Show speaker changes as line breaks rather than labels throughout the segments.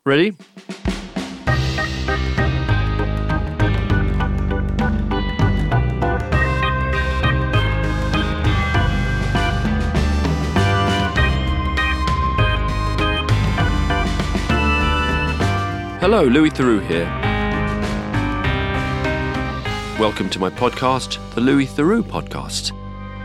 Ready? Hello, Louis Theroux here. Welcome to my podcast, the Louis Theroux Podcast.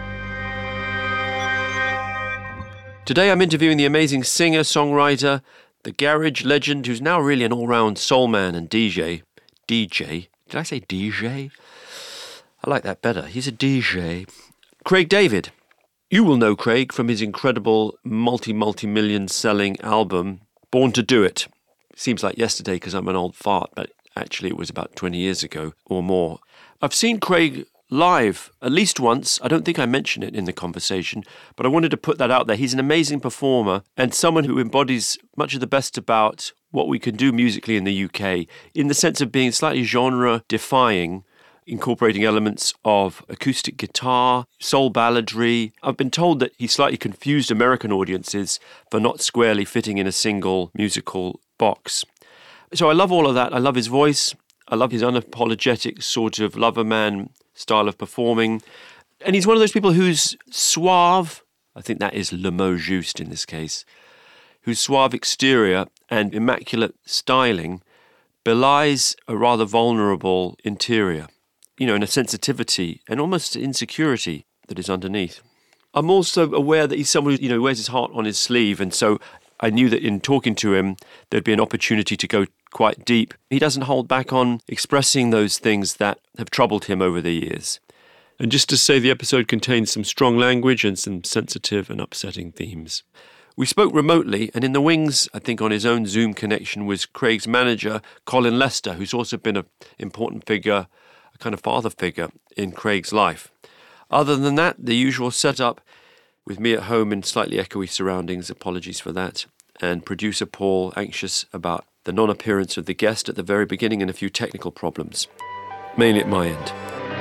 Today I'm interviewing the amazing singer, songwriter, the garage legend who's now really an all-round soul man and DJ. DJ? Did I say DJ? I like that better. He's a DJ. Craig David. You will know Craig from his incredible multi-million selling album, Born to Do It. Seems like yesterday because I'm an old fart, but actually it was about 20 years ago or more. I've seen Craig live at least once. I don't think I mentioned it in the conversation, but I wanted to put that out there. He's an amazing performer and someone who embodies much of the best about what we can do musically in the UK, in the sense of being slightly genre-defying, incorporating elements of acoustic guitar, soul balladry. I've been told that he slightly confused American audiences for not squarely fitting in a single musical box. So I love all of that. I love his voice. I love his unapologetic sort of lover man style of performing. And he's one of those people who's suave, I think that is le mot juste in this case, whose suave exterior and immaculate styling belies a rather vulnerable interior, and a sensitivity and almost insecurity that is underneath. I'm also aware that he's someone who, wears his heart on his sleeve, and so I knew that in talking to him, there'd be an opportunity to go quite deep. He doesn't hold back on expressing those things that have troubled him over the years. And just to say, the episode contains some strong language and some sensitive and upsetting themes. We spoke remotely, and in the wings, I think on his own Zoom connection, was Craig's manager, Colin Lester, who's also been an important figure, a kind of father figure in Craig's life. Other than that, the usual setup, with me at home in slightly echoey surroundings, apologies for that, and producer Paul anxious about the non-appearance of the guest at the very beginning and a few technical problems, mainly at my end.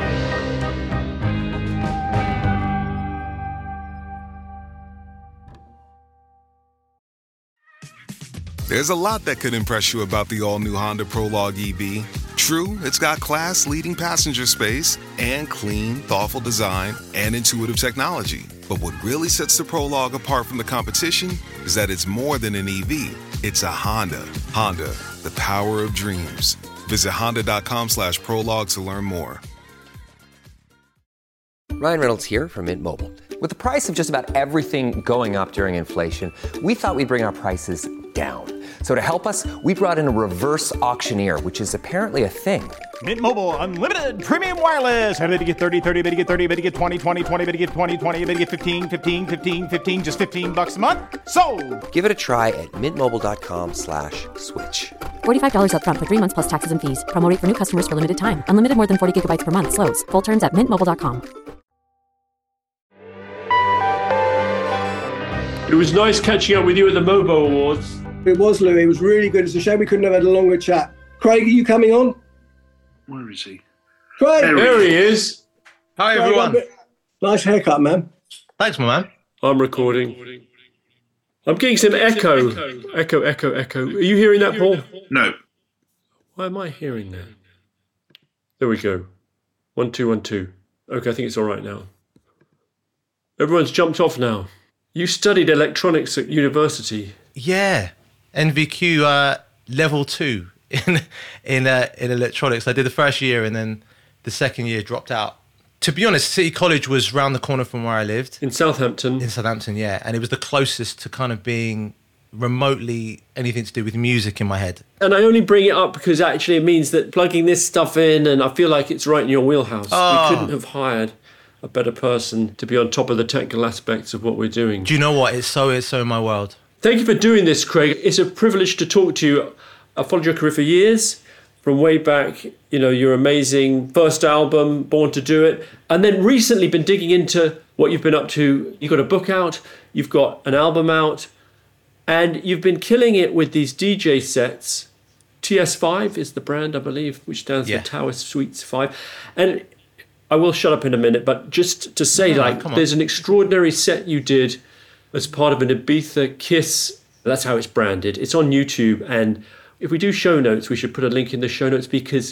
There's a lot that could impress you about the all-new Honda Prologue EV. True, it's got class-leading passenger space and clean, thoughtful design and intuitive technology. But what really sets the Prologue apart from the competition is that it's more than an EV. It's a Honda. Honda, the power of dreams. Visit honda.com/prologue to learn more.
Ryan Reynolds here from Mint Mobile. With the price of just about everything going up during inflation, we thought we'd bring our prices down. So to help us, we brought in a reverse auctioneer, which is apparently a thing.
Mint Mobile Unlimited Premium Wireless. How to get 30, 30, how to get 30, how to get 20, 20, 20, how to get 20, 20, how to get 15, 15, 15, 15, just $15 a month? Sold! Give
it a try at mintmobile.com/switch.
$45 up front for 3 months plus taxes and fees. Promo rate for new customers for limited time. Unlimited more than 40 gigabytes per month. Slows full terms at mintmobile.com.
It was nice catching up with you at the MOBO Awards.
It was, Louis. It was really good. It's a shame we couldn't have had a longer chat. Craig, are you coming on?
Where is he?
Craig!
There he is.
Hi,
Craig,
everyone.
Nice haircut, man.
Thanks, my man.
I'm recording. I'm getting some echo. Echo. Are you hearing that, Paul?
No.
Why am I hearing that? There we go. 1, 2, 1, 2. Okay, I think it's all right now. Everyone's jumped off now. You studied electronics at university.
Yeah, NVQ level 2 in electronics. I did the first year and then the second year dropped out. To be honest, City College was round the corner from where I lived.
In Southampton?
In Southampton, yeah. And it was the closest to kind of being remotely anything to do with music in my head.
And I only bring it up because actually it means that plugging this stuff in, and I feel like it's right in your wheelhouse.
Oh.
We couldn't have hired a better person to be on top of the technical aspects of what we're doing.
Do you know what? It's so in my world.
Thank you for doing this, Craig. It's a privilege to talk to you. I've followed your career for years, from way back, your amazing first album, Born to Do It, and then recently been digging into what you've been up to. You've got a book out, you've got an album out, and you've been killing it with these DJ sets. TS5 is the brand, I believe, which stands for Tower Suites 5. And I will shut up in a minute, but just to say, there's an extraordinary set you did as part of an Ibiza Kiss That's how it's branded. It's on YouTube, and if we do show notes, we should put a link in the show notes, because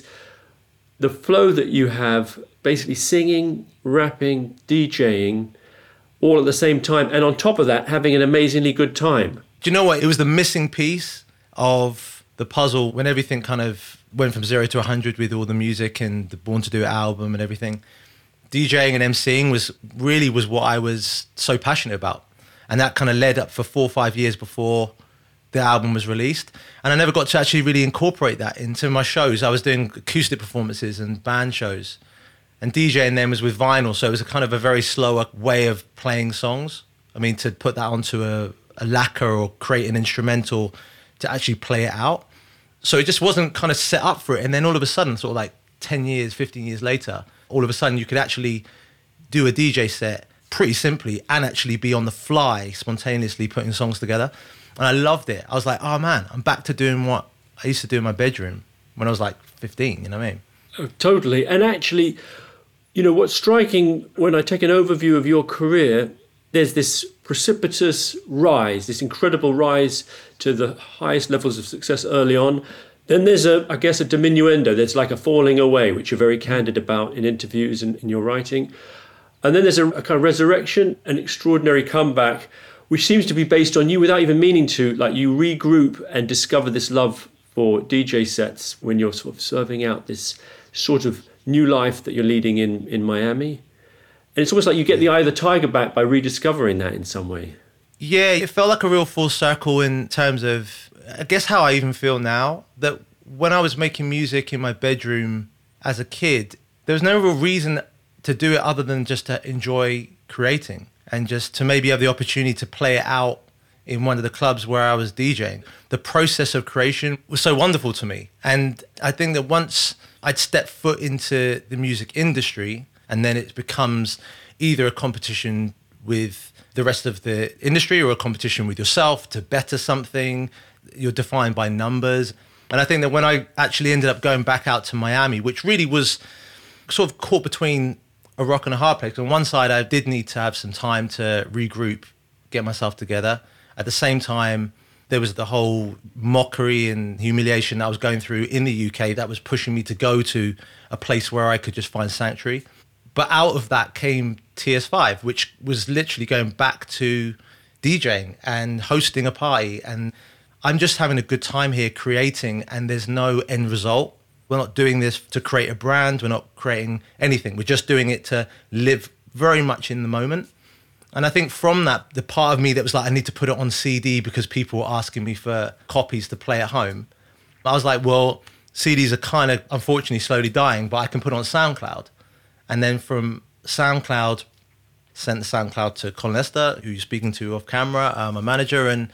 the flow that you have, basically singing, rapping, DJing, all at the same time, and on top of that, having an amazingly good time.
Do you know what? It was the missing piece of the puzzle when everything kind of went from 0 to 100 with all the music and the Born to Do It album and everything. DJing and MCing was what I was so passionate about. And that kind of led up for 4 or 5 years before the album was released. And I never got to actually really incorporate that into my shows. I was doing acoustic performances and band shows. And DJing then was with vinyl, so it was a kind of a very slower way of playing songs. I mean, to put that onto a lacquer or create an instrumental to actually play it out. So it just wasn't kind of set up for it. And then all of a sudden, sort of like 10 years, 15 years later, all of a sudden you could actually do a DJ set pretty simply and actually be on the fly, spontaneously putting songs together. And I loved it. I was like, oh man, I'm back to doing what I used to do in my bedroom when I was like 15, you know what I mean?
Oh, totally. And actually, you know, what's striking when I take an overview of your career, there's this precipitous rise, this incredible rise to the highest levels of success early on. Then there's a diminuendo. There's like a falling away, which you're very candid about in interviews and in your writing. And then there's a kind of resurrection, an extraordinary comeback, which seems to be based on you without even meaning to. Like, you regroup and discover this love for DJ sets when you're sort of serving out this sort of new life that you're leading in Miami. And it's almost like you get the eye of the tiger back by rediscovering that in some way.
Yeah, it felt like a real full circle in terms of, I guess, how I even feel now, that when I was making music in my bedroom as a kid, there was no real reason to do it other than just to enjoy creating and just to maybe have the opportunity to play it out in one of the clubs where I was DJing. The process of creation was so wonderful to me. And I think that once I'd stepped foot into the music industry, and then it becomes either a competition with the rest of the industry or a competition with yourself to better something. You're defined by numbers. And I think that when I actually ended up going back out to Miami, which really was sort of caught between a rock and a hard place. On one side, I did need to have some time to regroup, get myself together. At the same time, there was the whole mockery and humiliation that I was going through in the UK that was pushing me to go to a place where I could just find sanctuary. But out of that came TS5, which was literally going back to DJing and hosting a party. And I'm just having a good time here creating, and there's no end result. We're not doing this to create a brand. We're not creating anything. We're just doing it to live very much in the moment. And I think from that, the part of me that was like, I need to put it on CD because people were asking me for copies to play at home. I was like, well, CDs are kind of, unfortunately, slowly dying, but I can put it on SoundCloud. And then from SoundCloud, sent the SoundCloud to Colin Lester, who you're speaking to off camera, my manager, and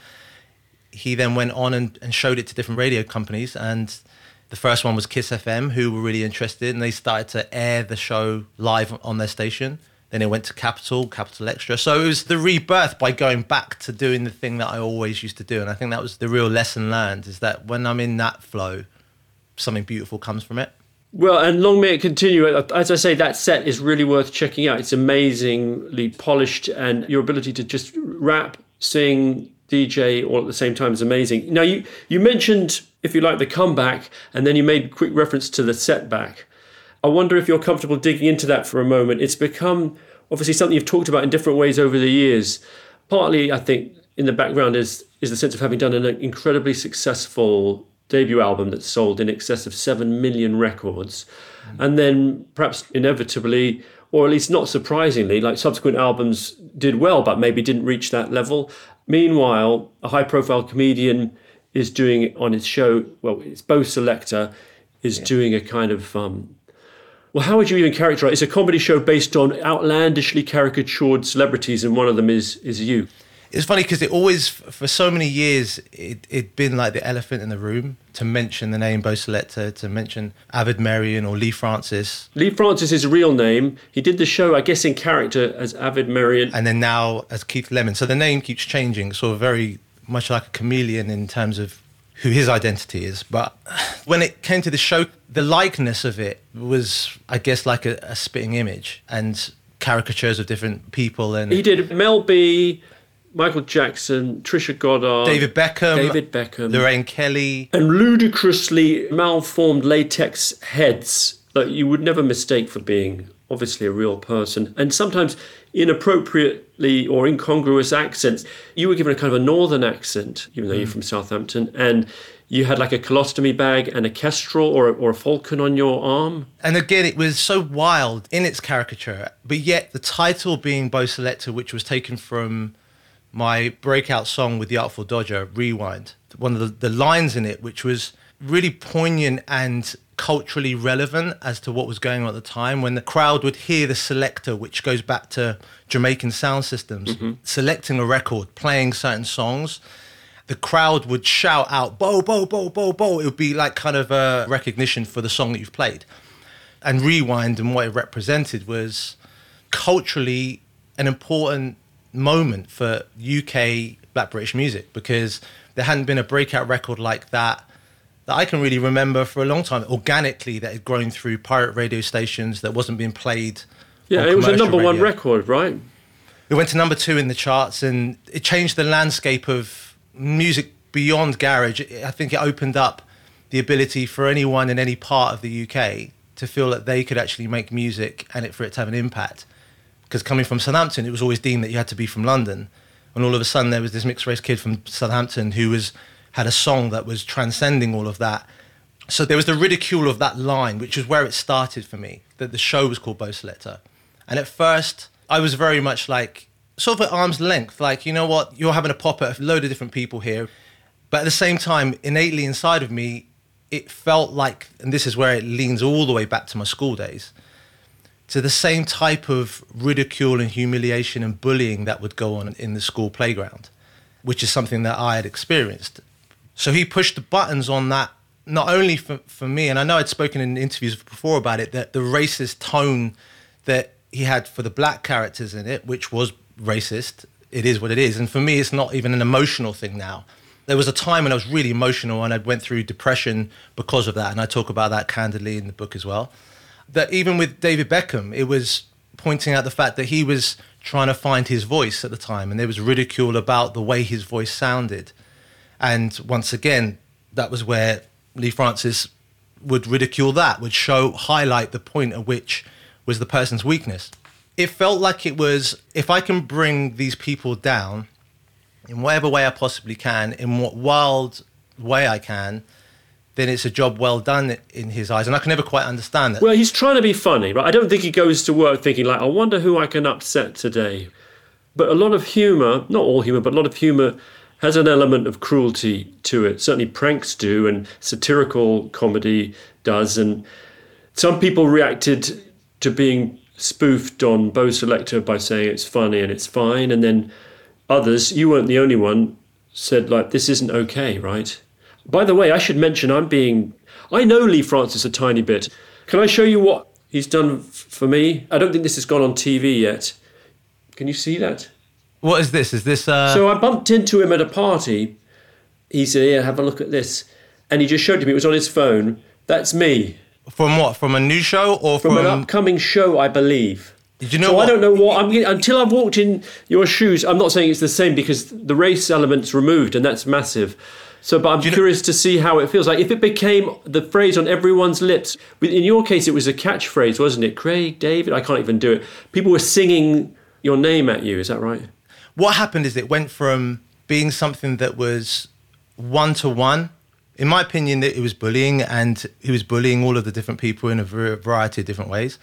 he then went on and showed it to different radio companies. And the first one was Kiss FM, who were really interested, and they started to air the show live on their station. Then it went to Capital Extra. So it was the rebirth by going back to doing the thing that I always used to do. And I think that was the real lesson learned, is that when I'm in that flow, something beautiful comes from it.
Well, and long may it continue. As I say, that set is really worth checking out. It's amazingly polished, and your ability to just rap, sing, DJ all at the same time is amazing. Now, you mentioned, if you like, the comeback, and then you made quick reference to the setback. I wonder if you're comfortable digging into that for a moment. It's become, obviously, something you've talked about in different ways over the years. Partly, I think, in the background is the sense of having done an incredibly successful debut album that sold in excess of 7 million records. And then perhaps inevitably, or at least not surprisingly, like subsequent albums did well, but maybe didn't reach that level. Meanwhile, a high-profile comedian is doing it on his show. Well, it's Bo Selector is doing a kind of, well, how would you even characterize it? It's a comedy show based on outlandishly caricatured celebrities, and one of them is you.
It's funny because it always, for so many years, it'd been like the elephant in the room to mention the name Bo Selector, to mention Avid Marian or Lee Francis.
Lee Francis is his real name. He did the show, I guess, in character as Avid Marian.
And then now as Keith Lemon. So the name keeps changing, sort of very much like a chameleon in terms of who his identity is. But when it came to the show, the likeness of it was, I guess, like a spitting image and caricatures of different people. And
he did Mel B, Michael Jackson, Trisha Goddard,
David Beckham, Lorraine Kelly,
and ludicrously malformed latex heads that you would never mistake for being obviously a real person, and sometimes inappropriately or incongruous accents. You were given a kind of a northern accent, even though you're from Southampton, and you had like a colostomy bag and a kestrel or a falcon on your arm.
And again, it was so wild in its caricature, but yet the title being Bo Selector, which was taken from my breakout song with the Artful Dodger, Rewind, one of the lines in it, which was really poignant and culturally relevant as to what was going on at the time, when the crowd would hear the selector, which goes back to Jamaican sound systems, selecting a record, playing certain songs. The crowd would shout out, Bo, Bo, Bo, Bo, Bo. It would be like kind of a recognition for the song that you've played. And Rewind and what it represented was culturally an important moment for UK Black British music, because there hadn't been a breakout record like that I can really remember for a long time, organically, that had grown through pirate radio stations, that wasn't being played.
Yeah, it was a number one record, right?
It went to number 2 in the charts, and it changed the landscape of music beyond garage. I think it opened up the ability for anyone in any part of the UK to feel that they could actually make music and for it to have an impact. Because coming from Southampton, it was always deemed that you had to be from London. And all of a sudden there was this mixed race kid from Southampton who had a song that was transcending all of that. So there was the ridicule of that line, which is where it started for me, that the show was called Bo Selector. And at first, I was very much like, sort of at arm's length, like, you know what, you're having a pop at a load of different people here. But at the same time, innately inside of me, it felt like, and this is where it leans all the way back to my school days, to the same type of ridicule and humiliation and bullying that would go on in the school playground, which is something that I had experienced. So he pushed the buttons on that, not only for me, and I know I'd spoken in interviews before about it, that the racist tone that he had for the black characters in it, which was racist, it is what it is. And for me, it's not even an emotional thing now. There was a time when I was really emotional and I went through depression because of that, and I talk about that candidly in the book as well. That even with David Beckham, it was pointing out the fact that he was trying to find his voice at the time, and there was ridicule about the way his voice sounded. And once again, that was where Lee Francis would ridicule that, would highlight the point at which was the person's weakness. It felt like it was, if I can bring these people down in whatever way I possibly can, in what wild way I can, then it's a job well done in his eyes. And I can never quite understand that.
Well, he's trying to be funny, right? I don't think he goes to work thinking like, I wonder who I can upset today. But a lot of humour, not all humour, but a lot of humour has an element of cruelty to it. Certainly pranks do, and satirical comedy does. And some people reacted to being spoofed on Bo Selector by saying it's funny and it's fine. And then others, you weren't the only one, said like, this isn't okay, right? By the way, I should mention I know Lee Francis a tiny bit. Can I show you what he's done for me? I don't think this has gone on TV yet. Can you see that?
What is this? Is this...
So I bumped into him at a party. He said, here, have a look at this. And he just showed it to me. It was on his phone. That's me.
From what? From a new show or
from an upcoming show, I believe.
Did you know?
So I don't know what until I've walked in your shoes. I'm not saying it's the same because the race element's removed, and that's massive. So, but I'm curious to see how it feels like if it became the phrase on everyone's lips. In your case, it was a catchphrase, wasn't it? Craig, David. I can't even do it. People were singing your name at you. Is that right?
What happened is it went from being something that was one-to-one. In my opinion, that it was bullying, and he was bullying all of the different people in a variety of different ways.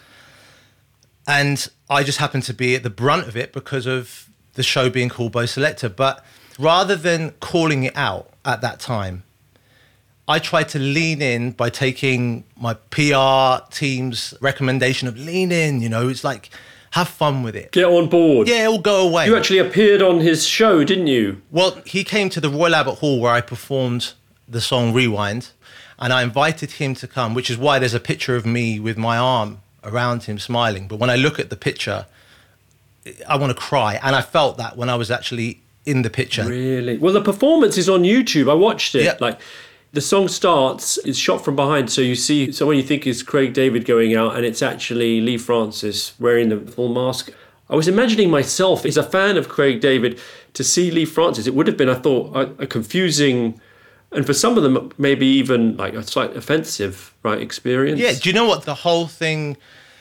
And I just happened to be at the brunt of it because of the show being called Bo Selector. But rather than calling it out at that time, I tried to lean in by taking my PR team's recommendation of lean in, it's like, have fun with it.
Get on board.
Yeah, it'll go away.
You actually appeared on his show, didn't you?
Well, he came to the Royal Albert Hall where I performed the song Rewind, and I invited him to come, which is why there's a picture of me with my arm around him smiling. But when I look at the picture, I want to cry. And I felt that when I was actually in the picture.
Really? Well, the performance is on YouTube. I watched it.
Yeah.
Like, the song starts, it's shot from behind, so you see someone you think is Craig David going out, and it's actually Lee Francis wearing the full mask. I was imagining myself as a fan of Craig David to see Lee Francis. It would have been, I thought, a confusing, and for some of them, maybe even like a slight offensive, right, experience.
Yeah, do you know what? The whole thing,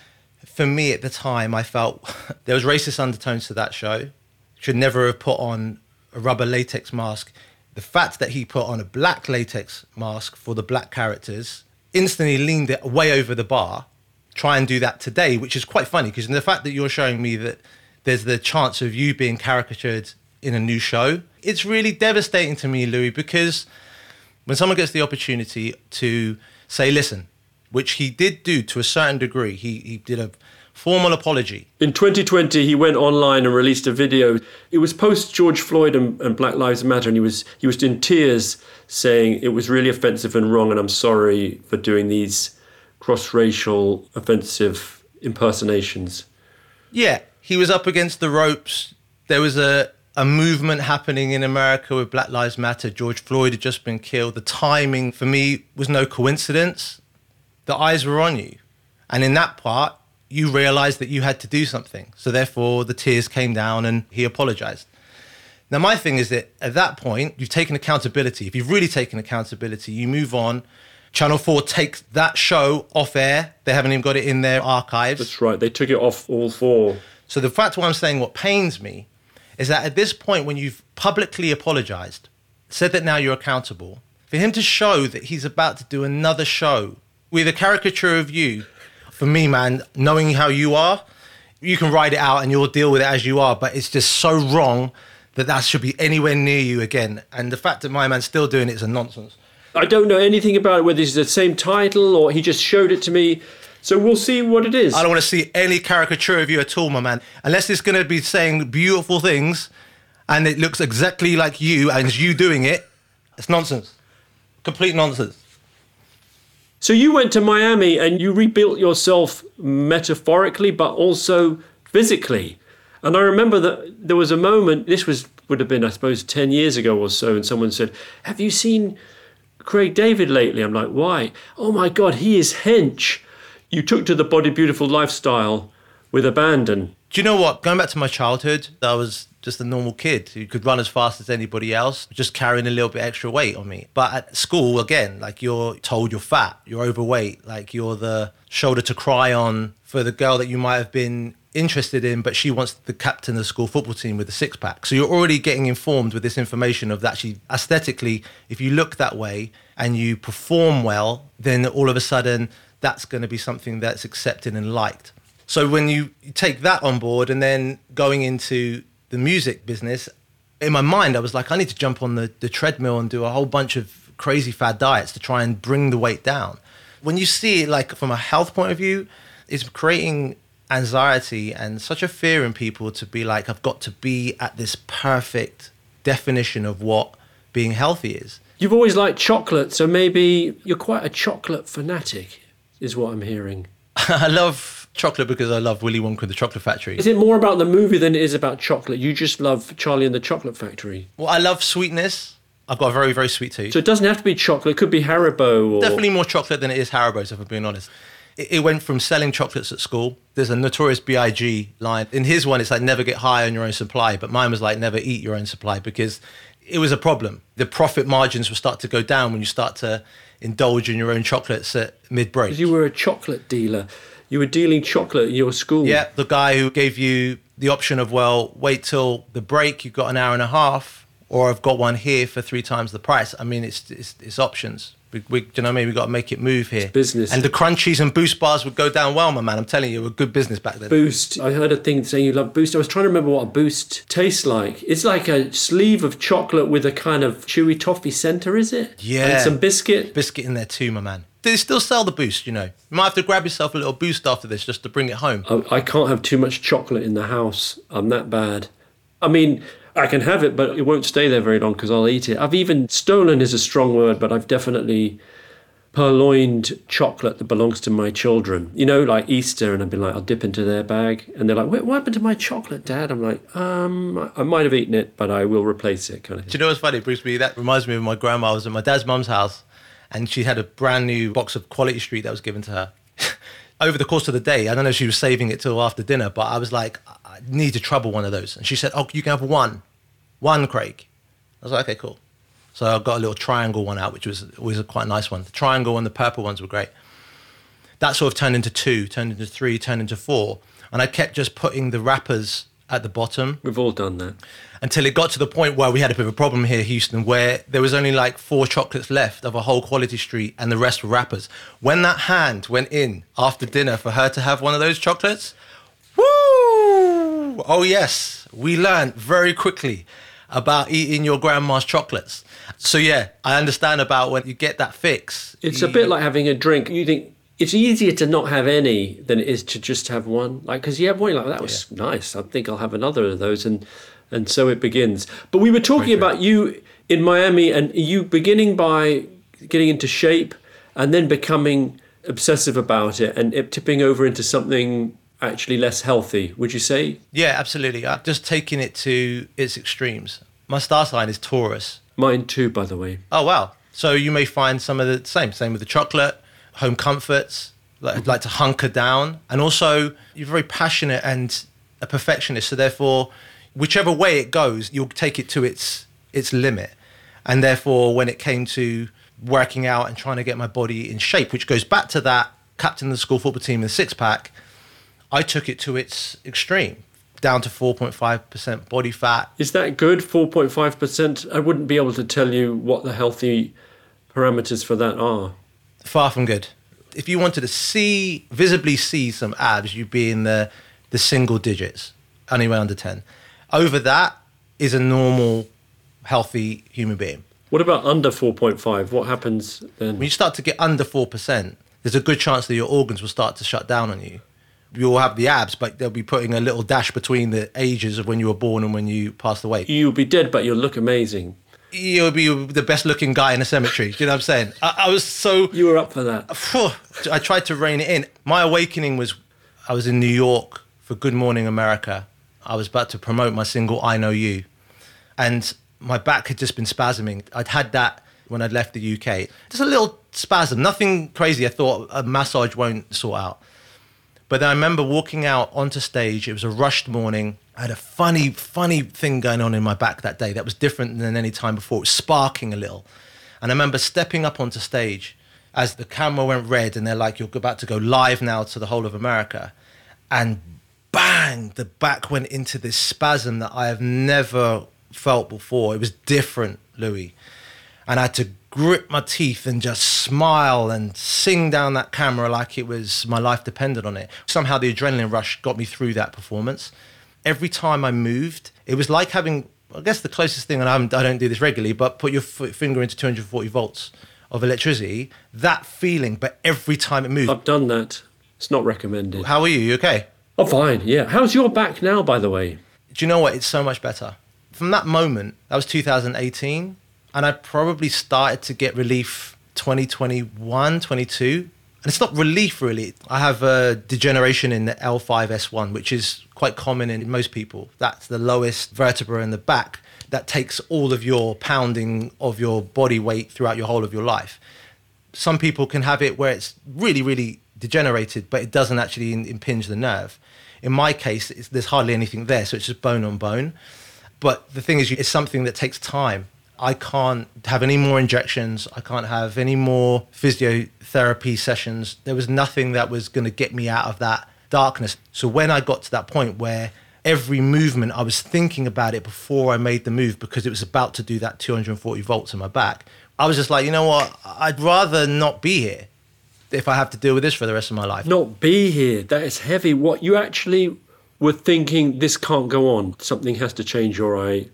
for me at the time, I felt there was racist undertones to that show. Should never have put on a rubber latex mask. The fact that he put on a black latex mask for the black characters instantly leaned it way over the bar. Try and do that today, which is quite funny, because the fact that you're showing me that there's the chance of you being caricatured in a new show, it's really devastating to me, Louis, because when someone gets the opportunity to say, listen, which he did do to a certain degree, he did a formal apology.
In 2020, he went online and released a video. It was post George Floyd and Black Lives Matter, and he was in tears saying it was really offensive and wrong, and I'm sorry for doing these cross-racial offensive impersonations.
Yeah, he was up against the ropes. There was a movement happening in America with Black Lives Matter. George Floyd had just been killed. The timing, for me, was no coincidence. The eyes were on you. And in that part, you realised that you had to do something. So therefore, the tears came down and he apologised. Now, my thing is that at that point, you've taken accountability. If you've really taken accountability, you move on. Channel 4 takes that show off air. They haven't even got it in their archives.
That's right. They took it off all four.
So the fact why I'm saying what pains me is that at this point, when you've publicly apologised, said that now you're accountable, for him to show that he's about to do another show with a caricature of you, for me, man, knowing how you are, you can write it out and you'll deal with it as you are, but it's just so wrong that should be anywhere near you again. And the fact that my man's still doing it is a nonsense.
I don't know anything about it, whether it's the same title or he just showed it to me. So we'll see what it is.
I don't want to see any caricature of you at all, my man. Unless it's going to be saying beautiful things and it looks exactly like you and you doing it, it's nonsense. Complete nonsense.
So you went to Miami and you rebuilt yourself metaphorically, but also physically. And I remember that there was a moment, would have been, I suppose, 10 years ago or so, and someone said, have you seen Craig David lately? I'm like, why? Oh my God, he is hench. You took to the Body Beautiful lifestyle with abandon.
Do you know what? Going back to my childhood, I was just a normal kid who could run as fast as anybody else, just carrying a little bit extra weight on me. But at school, again, like you're told you're fat, you're overweight, like you're the shoulder to cry on for the girl that you might have been interested in, but she wants the captain of the school football team with the six-pack. So you're already getting informed with this information of that actually aesthetically, if you look that way and you perform well, then all of a sudden that's going to be something that's accepted and liked. So when you take that on board and then going into the music business, in my mind, I was like, I need to jump on the treadmill and do a whole bunch of crazy fad diets to try and bring the weight down. When you see it like from a health point of view, it's creating anxiety and such a fear in people to be like, I've got to be at this perfect definition of what being healthy is.
You've always liked chocolate, so maybe you're quite a chocolate fanatic, is what I'm hearing.
I love chocolate because I love Willy Wonka and the Chocolate Factory.
Is it more about the movie than it is about chocolate? You just love Charlie and the Chocolate Factory.
Well, I love sweetness. I've got a very, very sweet tooth.
So it doesn't have to be chocolate. It could be Haribo or...
Definitely more chocolate than it is Haribo, if I'm being honest. It went from selling chocolates at school. There's a Notorious B.I.G. line. In his one, it's like never get high on your own supply. But mine was like never eat your own supply because it was a problem. The profit margins will start to go down when you start to indulge in your own chocolates at mid-break.
You were a chocolate dealer. You were dealing chocolate at your school.
Yeah, the guy who gave you the option of, well, wait till the break, you've got an hour and a half, or I've got one here for 3 times the price. I mean, it's options. Do you know what I mean? We've got to make it move here.
It's business.
And the Crunchies and Boost bars would go down well, my man. I'm telling you, it was good business back then.
Boost. I heard a thing saying you love Boost. I was trying to remember what a Boost tastes like. It's like a sleeve of chocolate with a kind of chewy toffee centre, is it?
Yeah.
And some biscuit.
Biscuit in there too, my man. They still sell the Boost, you know. You might have to grab yourself a little Boost after this just to bring it home.
I can't have too much chocolate in the house. I'm that bad. I mean, I can have it, but it won't stay there very long because I'll eat it. I've even stolen is a strong word, but I've definitely purloined chocolate that belongs to my children. You know, like Easter, and I've been like, I'll dip into their bag. And they're like, what happened to my chocolate, Dad? I'm like, I might have eaten it, but I will replace it, kind of thing.
Do you know what's funny, Bruce? That reminds me of my grandma. I was at my dad's mum's house, and she had a brand new box of Quality Street that was given to her. over the course of the day, I don't know if she was saving it till after dinner, but I was like, I need to trouble one of those. And she said, oh, you can have one, Craig. I was like, okay, cool. So I got a little triangle one out, which was always a quite nice one. The triangle and the purple ones were great. That sort of turned into 2, turned into 3, turned into 4. And I kept just putting the wrappers at the bottom.
We've all done that.
Until it got to the point where we had a bit of a problem here, Houston, where there was only like 4 chocolates left of a whole Quality Street and the rest were wrappers. When that hand went in after dinner for her to have one of those chocolates, woo! Oh yes, we learned very quickly about eating your grandma's chocolates. So yeah, I understand about when you get that fix.
It's a bit like having a drink. You think it's easier to not have any than it is to just have one. Like, because you have one, you're like, that was nice. I think I'll have another of those. And so it begins. But we were talking about you in Miami and you beginning by getting into shape and then becoming obsessive about it and it tipping over into something actually less healthy, would you say?
Yeah, absolutely. I've just taken it to its extremes. My star sign is Taurus.
Mine too, by the way.
Oh, wow. So you may find some of the same with the chocolate, home comforts, like to hunker down. And also, you're very passionate and a perfectionist. So therefore, whichever way it goes, you'll take it to its limit. And therefore, when it came to working out and trying to get my body in shape, which goes back to that captain of the school football team in the 6-pack, I took it to its extreme, down to 4.5% body fat.
Is that good, 4.5%? I wouldn't be able to tell you what the healthy parameters for that are.
Far from good. If you wanted to visibly see some abs, you'd be in the single digits, anywhere under 10. Over that is a normal, healthy human being.
What about under 4.5? What happens then?
When you start to get under 4%, there's a good chance that your organs will start to shut down on you. You'll have the abs, but they'll be putting a little dash between the ages of when you were born and when you passed away.
You'll be dead, but you'll look amazing.
You'll be the best looking guy in a cemetery. Do you know what I'm saying? I was so...
You were up for that.
I tried to rein it in. My awakening was, I was in New York for Good Morning America. I was about to promote my single, I Know You. And my back had just been spasming. I'd had that when I'd left the UK. Just a little spasm, nothing crazy. I thought a massage won't sort out. But then I remember walking out onto stage. It was a rushed morning. I had a funny thing going on in my back that day that was different than any time before. It was sparking a little. And I remember stepping up onto stage as the camera went red and they're like, you're about to go live now to the whole of America. And bang, the back went into this spasm that I have never felt before. It was different, Louis. And I had to grip my teeth and just smile and sing down that camera like it was my life depended on it. Somehow the adrenaline rush got me through that performance. Every time I moved, it was like having, I guess the closest thing, and I don't do this regularly, but put your finger into 240 volts of electricity, that feeling, but every time it moved.
I've done that. It's not recommended.
How are you? You okay?
Oh, fine, yeah. How's your back now, by the way?
Do you know what? It's so much better. From that moment, that was 2018, and I probably started to get relief 2021, 22. And it's not relief, really. I have a degeneration in the L5-S1, which is quite common in most people. That's the lowest vertebra in the back that takes all of your pounding of your body weight throughout your whole of your life. Some people can have it where it's really, really degenerated, but it doesn't actually impinge the nerve. In my case, there's hardly anything there, so it's just bone on bone. But the thing is, it's something that takes time. I can't have any more injections. I can't have any more physiotherapy sessions. There was nothing that was going to get me out of that darkness. So when I got to that point where every movement, I was thinking about it before I made the move because it was about to do that 240 volts in my back. I was just like, you know what? I'd rather not be here if I have to deal with this for the rest of my life.
Not be here. That is heavy. What you actually were thinking, this can't go on. Something has to change or I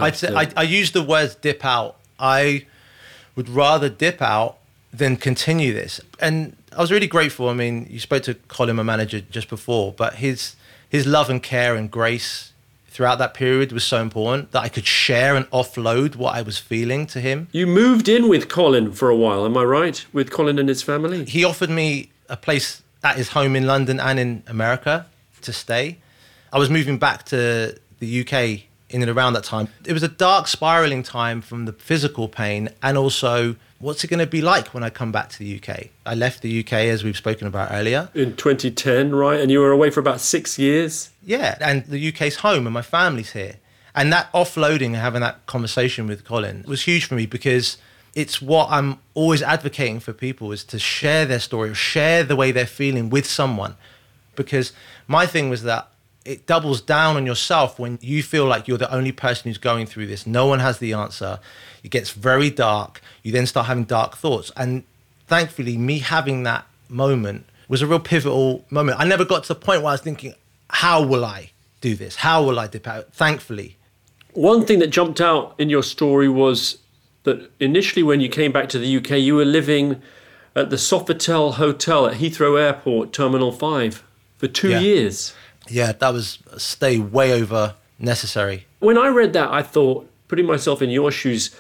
use the words dip out. I would rather dip out than continue this. And I was really grateful. I mean, you spoke to Colin, my manager, just before, but his love and care and grace throughout that period was so important that I could share and offload what I was feeling to him. You moved in with Colin for a while, am I right? With Colin and his family?
He offered me a place at his home in London and in America to stay. I was moving back to the UK in and around that time. It was a dark spiraling time from the physical pain, and also what's it going to be like when I come back to the UK? I left the UK, as we've spoken about earlier.
In 2010, right? And you were away for about 6 years?
Yeah, and the UK's home and my family's here. And that offloading and having that conversation with Colin was huge for me, because it's what I'm always advocating for people, is to share their story or share the way they're feeling with someone. Because my thing was that it doubles down on yourself when you feel like you're the only person who's going through this. No one has the answer. It gets very dark. You then start having dark thoughts. And thankfully, me having that moment was a real pivotal moment. I never got to the point where I was thinking, how will I do this? How will I dip out? Thankfully.
One thing that jumped out in your story was that initially when you came back to the UK, you were living at the Sofitel Hotel at Heathrow Airport, Terminal 5, for 2 years.
Yeah, that was a stay way over necessary.
When I read that, I thought, putting myself in your shoes,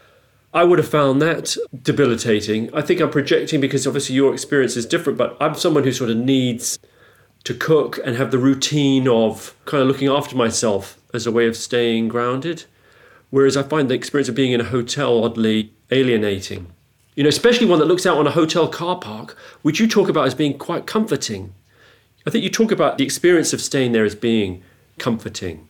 I would have found that debilitating. I think I'm projecting because obviously your experience is different, but I'm someone who sort of needs to cook and have the routine of kind of looking after myself as a way of staying grounded. Whereas I find the experience of being in a hotel oddly alienating. You know, especially one that looks out on a hotel car park, which you talk about as being quite comforting. I think you talk about the experience of staying there as being comforting.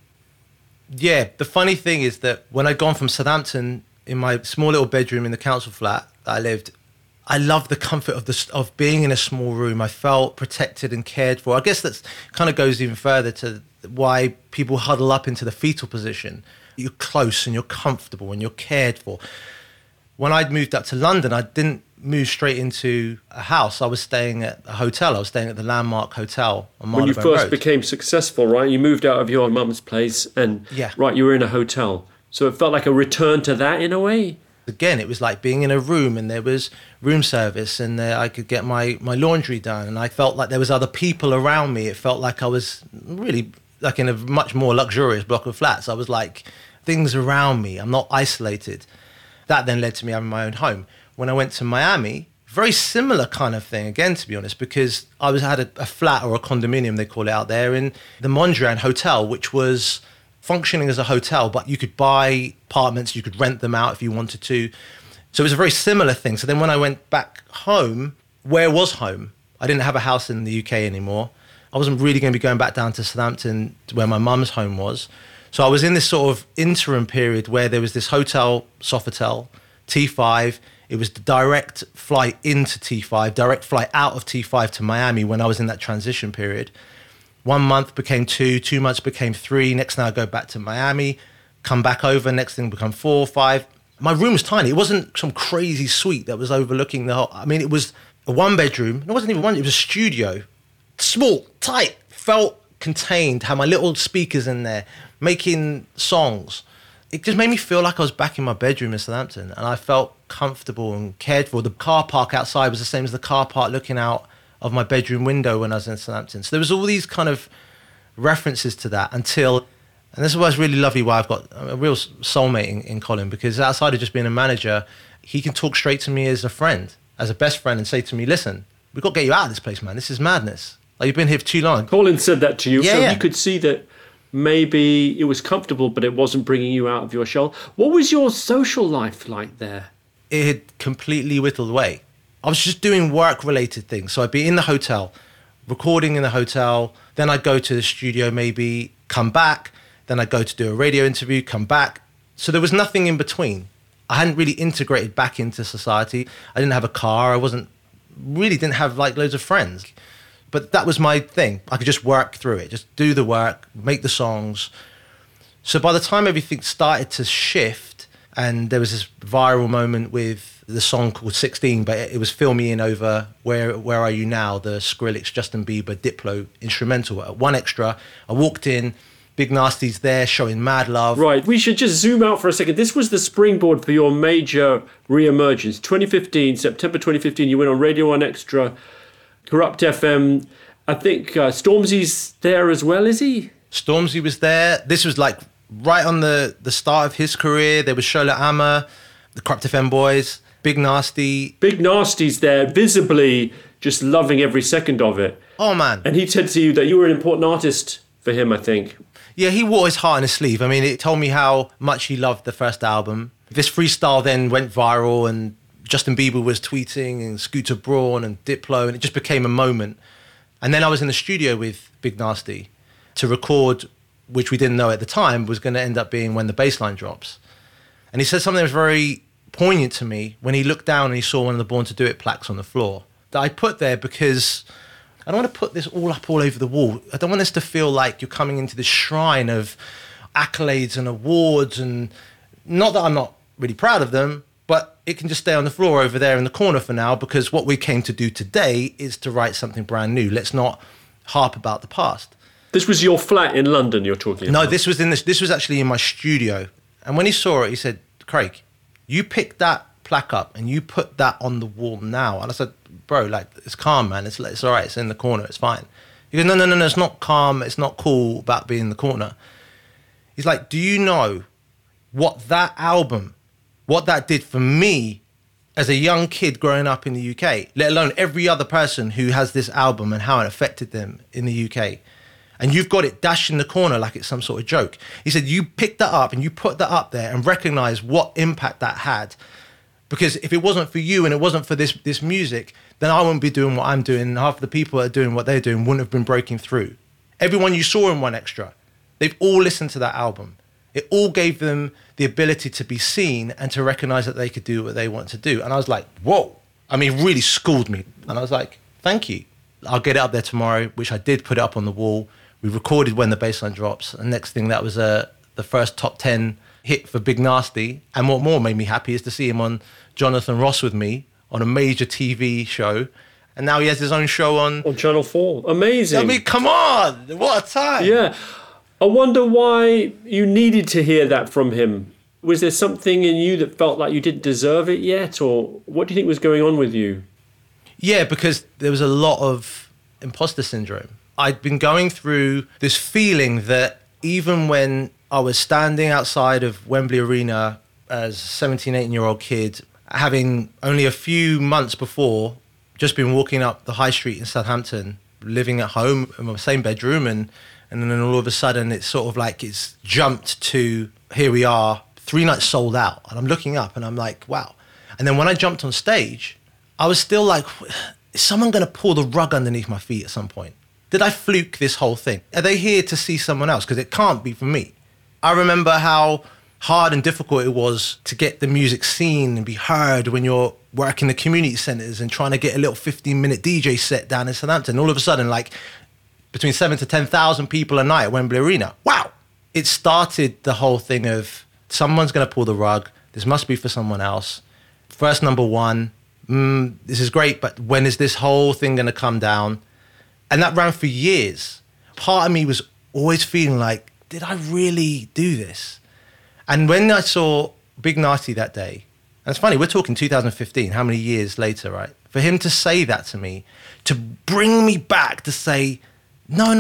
Yeah, the funny thing is that when I'd gone from Southampton in my small little bedroom in the council flat that I lived, I loved the comfort of being in a small room. I felt protected and cared for. I guess that kind of goes even further to why people huddle up into the fetal position. You're close and you're comfortable and you're cared for. When I'd moved up to London, I didn't move straight into a house. I was staying at a hotel. I was staying at the Landmark Hotel on Marylebone Road.
When you first became successful, right? You moved out of your mum's place and, right, you were in a hotel. So it felt like a return to that in a way?
Again, it was like being in a room and there was room service and I could get my laundry done. And I felt like there was other people around me. It felt like I was really like in a much more luxurious block of flats. I was like, things around me. I'm not isolated. That then led to me having my own home. When I went to Miami, very similar kind of thing, again, to be honest, because I had a flat or a condominium, they call it out there, in the Mondrian Hotel, which was functioning as a hotel, but you could buy apartments, you could rent them out if you wanted to. So it was a very similar thing. So then when I went back home, where was home? I didn't have a house in the UK anymore. I wasn't really going to be going back down to Southampton, where my mum's home was. So I was in this sort of interim period where there was this hotel, Sofitel, T5. It was the direct flight into T5, direct flight out of T5 to Miami when I was in that transition period. 1 month became 2, 2 months became 3. Next thing I go back to Miami, come back over, next thing become 4, 5. My room was tiny. It wasn't some crazy suite that was overlooking the whole... I mean, it was a 1-bedroom. It wasn't even one, it was a studio. Small, tight, felt contained, had my little speakers in there, making songs. It just made me feel like I was back in my bedroom in Southampton, and I felt comfortable and cared for. The car park outside was the same as the car park looking out of my bedroom window when I was in Southampton. So there was all these kind of references to that until, and this is why it's really lovely why I've got a real soulmate in Colin, because outside of just being a manager, he can talk straight to me as a friend, as a best friend, and say to me, listen, we've got to get you out of this place, man. This is madness. Like, you've been here for too long.
Colin said that to you, so you could see that maybe it was comfortable, but it wasn't bringing you out of your shell. What was your social life like there?
It had completely whittled away. I was just doing work-related things. So I'd be in the hotel, recording in the hotel, then I'd go to the studio maybe, come back, then I'd go to do a radio interview, come back. So there was nothing in between. I hadn't really integrated back into society. I didn't have a car. Didn't have like loads of friends. But that was my thing. I could just work through it, just do the work, make the songs. So by the time everything started to shift, and there was this viral moment with the song called 16, but it was Fill Me In over Where Are You Now, the Skrillex, Justin Bieber, Diplo instrumental. At 1Extra, I walked in, Big Nasty's there showing mad love.
Right, we should just zoom out for a second. This was the springboard for your major re-emergence. 2015, September 2015, you went on Radio 1Extra, Corrupt FM. I think Stormzy's there as well, is he?
Stormzy was there. This was like right on the start of his career. There was Shola Amma, the Corrupt FM boys, Big Nasty.
Big Nasty's there, visibly just loving every second of it.
Oh, man.
And he said to you that you were an important artist for him, I think.
Yeah, he wore his heart on his sleeve. I mean, it told me how much he loved the first album. This freestyle then went viral and Justin Bieber was tweeting and Scooter Braun and Diplo, and it just became a moment. And then I was in the studio with Big Nasty to record, which we didn't know at the time was going to end up being When the Bassline Drops. And he said something that was very poignant to me when he looked down and he saw one of the Born to Do It plaques on the floor that I put there because I don't want to put this all up all over the wall. I don't want this to feel like you're coming into this shrine of accolades and awards, and not that I'm not really proud of them, but it can just stay on the floor over there in the corner for now, because what we came to do today is to write something brand new. Let's not harp about the past.
This was your flat in London you're talking about?
No, this was actually in my studio. And when he saw it, he said, Craig, you picked that plaque up and you put that on the wall now. And I said, bro, like, it's calm, man. It's all right. It's in the corner. It's fine. He goes, no, it's not calm. It's not cool about being in the corner. He's like, do you know what that album, what that did for me as a young kid growing up in the UK, let alone every other person who has this album and how it affected them in the UK? And you've got it dashed in the corner like it's some sort of joke. He said, you picked that up and you put that up there and recognize what impact that had. Because if it wasn't for you and it wasn't for this music, then I wouldn't be doing what I'm doing. And half the people that are doing what they're doing wouldn't have been breaking through. Everyone you saw in One Extra, they've all listened to that album. It all gave them the ability to be seen and to recognize that they could do what they want to do. And I was like, whoa. I mean, really schooled me. And I was like, thank you. I'll get it up there tomorrow, which I did put it up on the wall. We recorded When the Bassline Drops. And next thing, that was the first top 10 hit for Big Nasty. And what more made me happy is to see him on Jonathan Ross with me on a major TV show. And now he has his own show on
Channel 4. Amazing.
I mean, come on. What a time.
Yeah. I wonder why you needed to hear that from him. Was there something in you that felt like you didn't deserve it yet? Or what do you think was going on with you?
Yeah, because there was a lot of imposter syndrome. I'd been going through this feeling that even when I was standing outside of Wembley Arena as a 17, 18-year-old kid, having only a few months before just been walking up the high street in Southampton, living at home in my same bedroom, and then all of a sudden it's sort of like it's jumped to, here we are, 3 nights sold out. And I'm looking up and I'm like, wow. And then when I jumped on stage, I was still like, is someone going to pull the rug underneath my feet at some point? Did I fluke this whole thing? Are they here to see someone else? Because it can't be for me. I remember how hard and difficult it was to get the music seen and be heard when you're working the community centres and trying to get a little 15-minute DJ set down in Southampton. All of a sudden, like between 7,000 to 10,000 people a night at Wembley Arena. Wow. It started the whole thing of someone's going to pull the rug. This must be for someone else. First number one, this is great, but when is this whole thing going to come down? And that ran for years. Part of me was always feeling like, did I really do this? And when I saw Big Nasty that day, and it's funny, we're talking 2015, how many years later, right? For him to say that to me, to bring me back to say, no,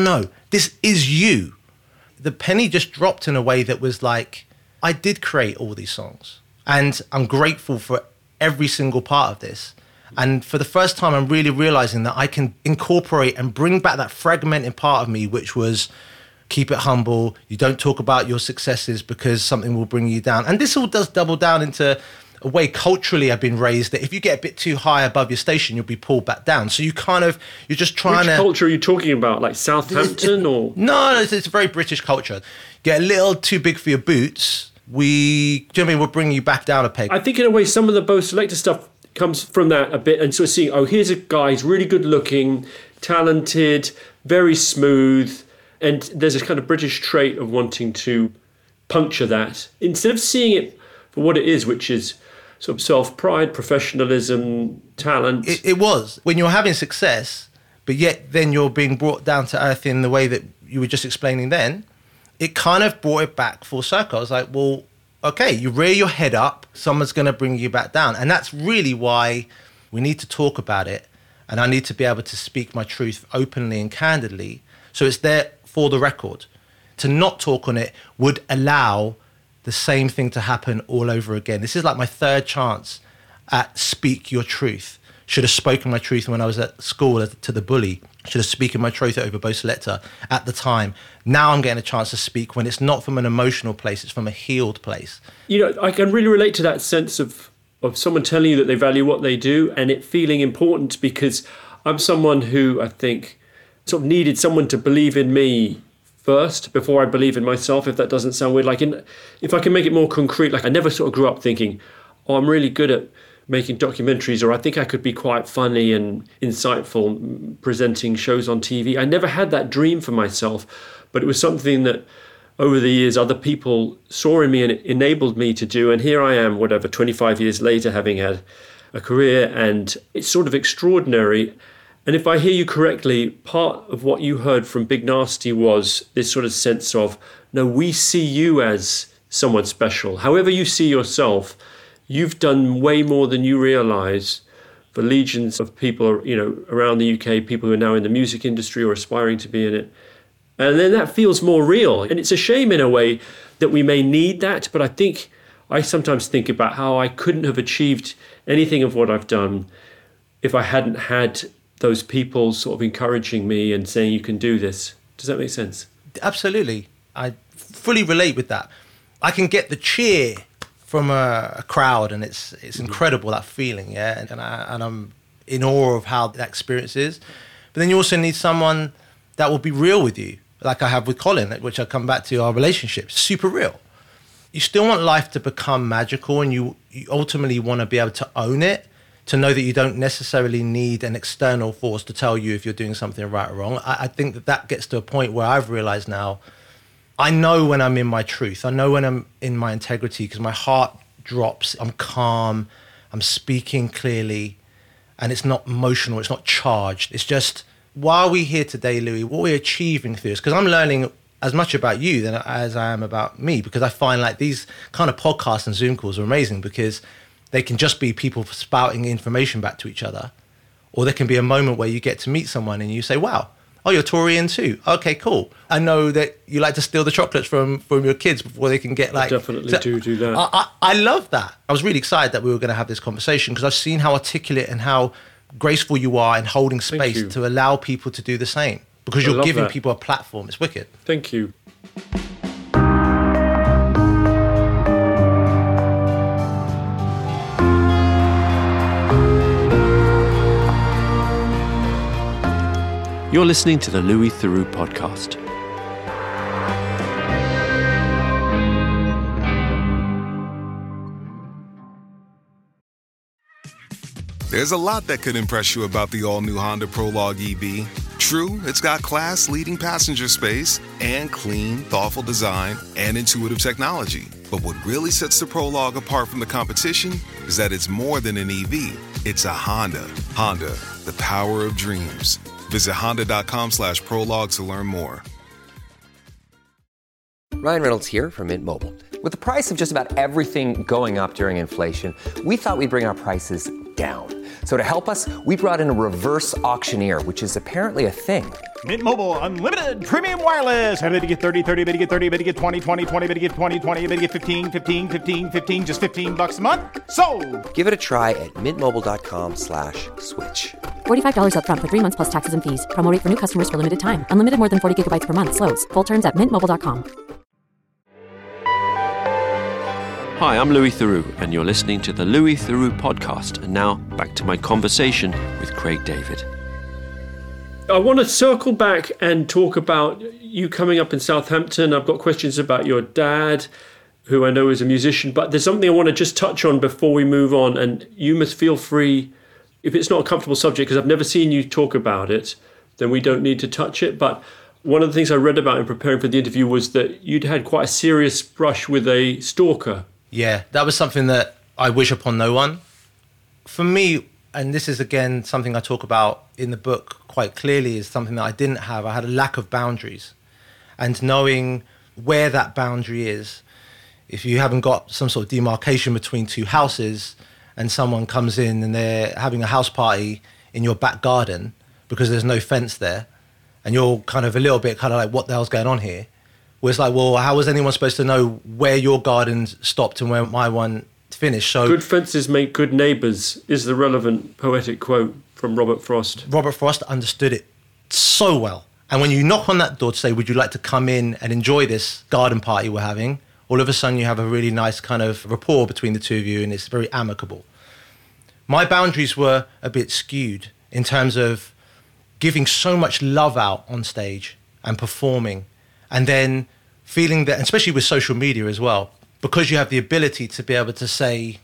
this is you. The penny just dropped in a way that was like, I did create all these songs. And I'm grateful for every single part of this. And for the first time, I'm really realizing that I can incorporate and bring back that fragmented part of me, which was keep it humble. You don't talk about your successes because something will bring you down. And this all does double down into a way culturally I've been raised that if you get a bit too high above your station, you'll be pulled back down. So you're just trying to...
Which culture are you talking about? Like Southampton or...
No, it's a very British culture. Get a little too big for your boots. Do you know what I mean? We'll bring you back down a peg.
I think in a way some of the Bo Selector stuff comes from that a bit, and sort of seeing, oh, here's a guy, he's really good looking, talented, very smooth, and there's a kind of British trait of wanting to puncture that instead of seeing it for what it is, which is sort of self-pride, professionalism, talent.
It was when you're having success, but yet then you're being brought down to earth in the way that you were just explaining then. It kind of brought it back full circle. I was like, well, okay, you rear your head up, someone's going to bring you back down. And that's really why we need to talk about it. And I need to be able to speak my truth openly and candidly. So it's there for the record. To not talk on it would allow the same thing to happen all over again. This is like my third chance at speak your truth. Should have spoken my truth when I was at school to the bully. Should have spoken my truth over Bo Selecta at the time. Now I'm getting a chance to speak when it's not from an emotional place, it's from a healed place.
You know, I can really relate to that sense of someone telling you that they value what they do and it feeling important, because I'm someone who I think sort of needed someone to believe in me first before I believe in myself, if that doesn't sound weird. Like, if I can make it more concrete, like I never sort of grew up thinking, oh, I'm really good at making documentaries, or I think I could be quite funny and insightful presenting shows on TV. I never had that dream for myself, but it was something that over the years other people saw in me and it enabled me to do. And here I am, 25 years later, having had a career, and it's sort of extraordinary. And if I hear you correctly, part of what you heard from Big Nasty was this sort of sense of, no, we see you as someone special. However you see yourself, you've done way more than you realise for legions of people, you know, around the UK, people who are now in the music industry or aspiring to be in it. And then that feels more real. And it's a shame in a way that we may need that, but I sometimes think about how I couldn't have achieved anything of what I've done if I hadn't had those people sort of encouraging me and saying, you can do this. Does that make sense?
Absolutely. I fully relate with that. I can get the cheer from a crowd, and it's incredible, that feeling, yeah. And I'm in awe of how that experience is. But then you also need someone that will be real with you, like I have with Colin, which I'll come back to, our relationship. Super real. You still want life to become magical, and you ultimately want to be able to own it, to know that you don't necessarily need an external force to tell you if you're doing something right or wrong. I think that gets to a point where I've realized now, I know when I'm in my truth. I know when I'm in my integrity, because my heart drops. I'm calm. I'm speaking clearly. And it's not emotional. It's not charged. It's just, why are we here today, Louis? What we're achieving through this? Because I'm learning as much about you as I am about me, because I find like these kind of podcasts and Zoom calls are amazing, because they can just be people spouting information back to each other. Or there can be a moment where you get to meet someone and you say, wow, oh, you're Taurian too. Okay, cool. I know that you like to steal the chocolates from your kids before they can get like...
I definitely do that.
I love that. I was really excited that we were going to have this conversation, because I've seen how articulate and how graceful you are in holding space to allow people to do the same, because you're giving people a platform. It's wicked.
Thank you. You're listening to the Louis Theroux podcast.
There's a lot that could impress you about the all-new Honda Prologue EV. True, it's got class-leading passenger space and clean, thoughtful design and intuitive technology. But what really sets the Prologue apart from the competition is that it's more than an EV. It's a Honda. Honda, the power of dreams. Visit honda.com/prologue to learn more.
Ryan Reynolds here from Mint Mobile. With the price of just about everything going up during inflation, we thought we'd bring our prices down. So to help us, we brought in a reverse auctioneer, which is apparently a thing.
Mint Mobile Unlimited Premium Wireless. How to get 30, 30, how to get 30, how to get 20, 20, 20, how to get 20, 20, how to get 15, 15, 15, 15, just $15 a month? Sold!
Give it a try at mintmobile.com/switch.
$45 up front for 3 months plus taxes and fees. Promo rate for new customers for limited time. Unlimited more than 40 gigabytes per month. Slows full terms at mintmobile.com.
Hi, I'm Louis Theroux, and you're listening to the Louis Theroux podcast. And now, back to my conversation with Craig David. I want to circle back and talk about you coming up in Southampton. I've got questions about your dad, who I know is a musician, but there's something I want to just touch on before we move on, and you must feel free, if it's not a comfortable subject, because I've never seen you talk about it, then we don't need to touch it. But one of the things I read about in preparing for the interview was that you'd had quite a serious brush with a stalker.
Yeah, that was something that I wish upon no one. For me, and this is again something I talk about in the book quite clearly, is something that I didn't have. I had a lack of boundaries. And knowing where that boundary is, if you haven't got some sort of demarcation between two houses and someone comes in and they're having a house party in your back garden because there's no fence there, and you're kind of a little bit kind of like, what the hell's going on here? Where it's like, well, how was anyone supposed to know where your garden stopped and where my one finish. So
good fences make good neighbours is the relevant poetic quote from Robert Frost.
Robert Frost understood it so well. And when you knock on that door to say, would you like to come in and enjoy this garden party we're having, all of a sudden you have a really nice kind of rapport between the two of you, and it's very amicable. My boundaries were a bit skewed in terms of giving so much love out on stage and performing, and then feeling that, especially with social media as well, because you have the ability to be able to say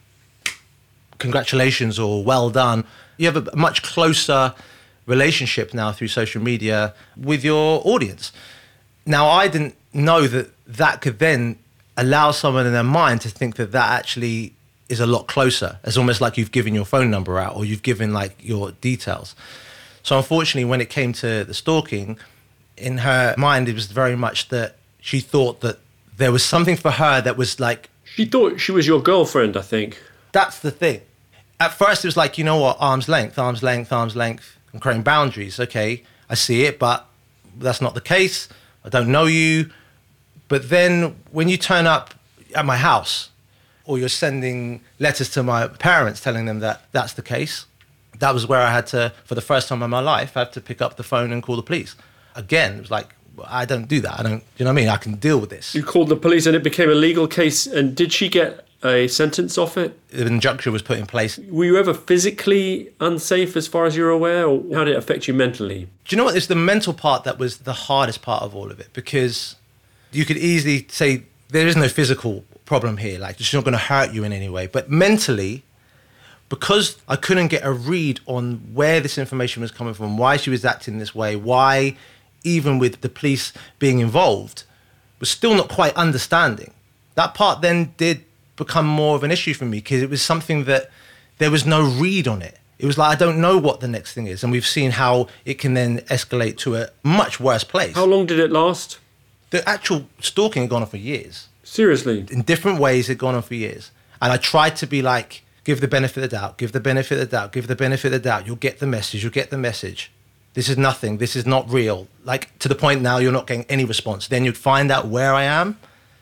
congratulations or well done, you have a much closer relationship now through social media with your audience. Now, I didn't know that that could then allow someone in their mind to think that that actually is a lot closer. It's almost like you've given your phone number out or you've given like your details. So unfortunately, when it came to the stalking, in her mind, it was very much that she thought that there was something for her that was like...
She thought she was your girlfriend, I think.
That's the thing. At first, it was like, you know what, arm's length, arm's length, arm's length. I'm creating boundaries. Okay, I see it, but that's not the case. I don't know you. But then when you turn up at my house or you're sending letters to my parents telling them that that's the case, that was where I had to, for the first time in my life, I had to pick up the phone and call the police. Again, it was like, I don't do that. I don't, you know what I mean? I can deal with this.
You called the police and it became a legal case. And did she get a sentence off it?
An injunction was put in place.
Were you ever physically unsafe as far as you're aware? Or how did it affect you mentally?
Do you know what? It's the mental part that was the hardest part of all of it, because you could easily say there is no physical problem here. Like, it's not going to hurt you in any way. But mentally, because I couldn't get a read on where this information was coming from, why she was acting this way, why, even with the police being involved, was still not quite understanding. That part then did become more of an issue for me, because it was something that there was no read on it. It was like, I don't know what the next thing is. And we've seen how it can then escalate to a much worse place.
How long did it last?
The actual stalking had gone on for years.
Seriously?
In different ways, it had gone on for years. And I tried to be like, give the benefit of the doubt, give the benefit of the doubt, give the benefit of the doubt. You'll get the message, you'll get the message. This is nothing, this is not real. Like, to the point now you're not getting any response. Then you'd find out where I am.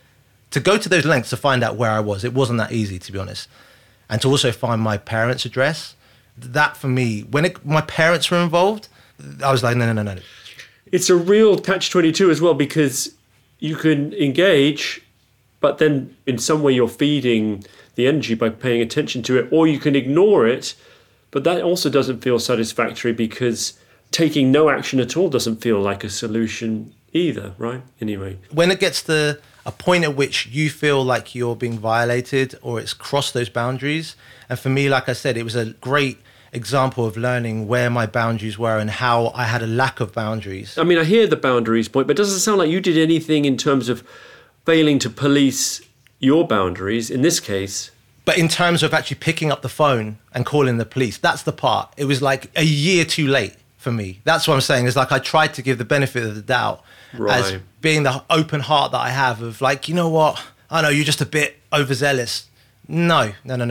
To go to those lengths to find out where I was, it wasn't that easy, to be honest. And to also find my parents' address, that for me, when my parents were involved, I was like, no.
It's a real catch-22 as well, because you can engage, but then in some way you're feeding the energy by paying attention to it, or you can ignore it, but that also doesn't feel satisfactory, because taking no action at all doesn't feel like a solution either, right? Anyway.
When it gets to a point at which you feel like you're being violated or it's crossed those boundaries, and for me, like I said, it was a great example of learning where my boundaries were and how I had a lack of boundaries.
I mean, I hear the boundaries point, but it doesn't sound like you did anything in terms of failing to police your boundaries in this case.
But in terms of actually picking up the phone and calling the police, that's the part. It was like a year too late for me. That's what I'm saying, is like I tried to give the benefit of the doubt,
right,
as being the open heart that I have of like, you know what, I know you're just a bit overzealous. No.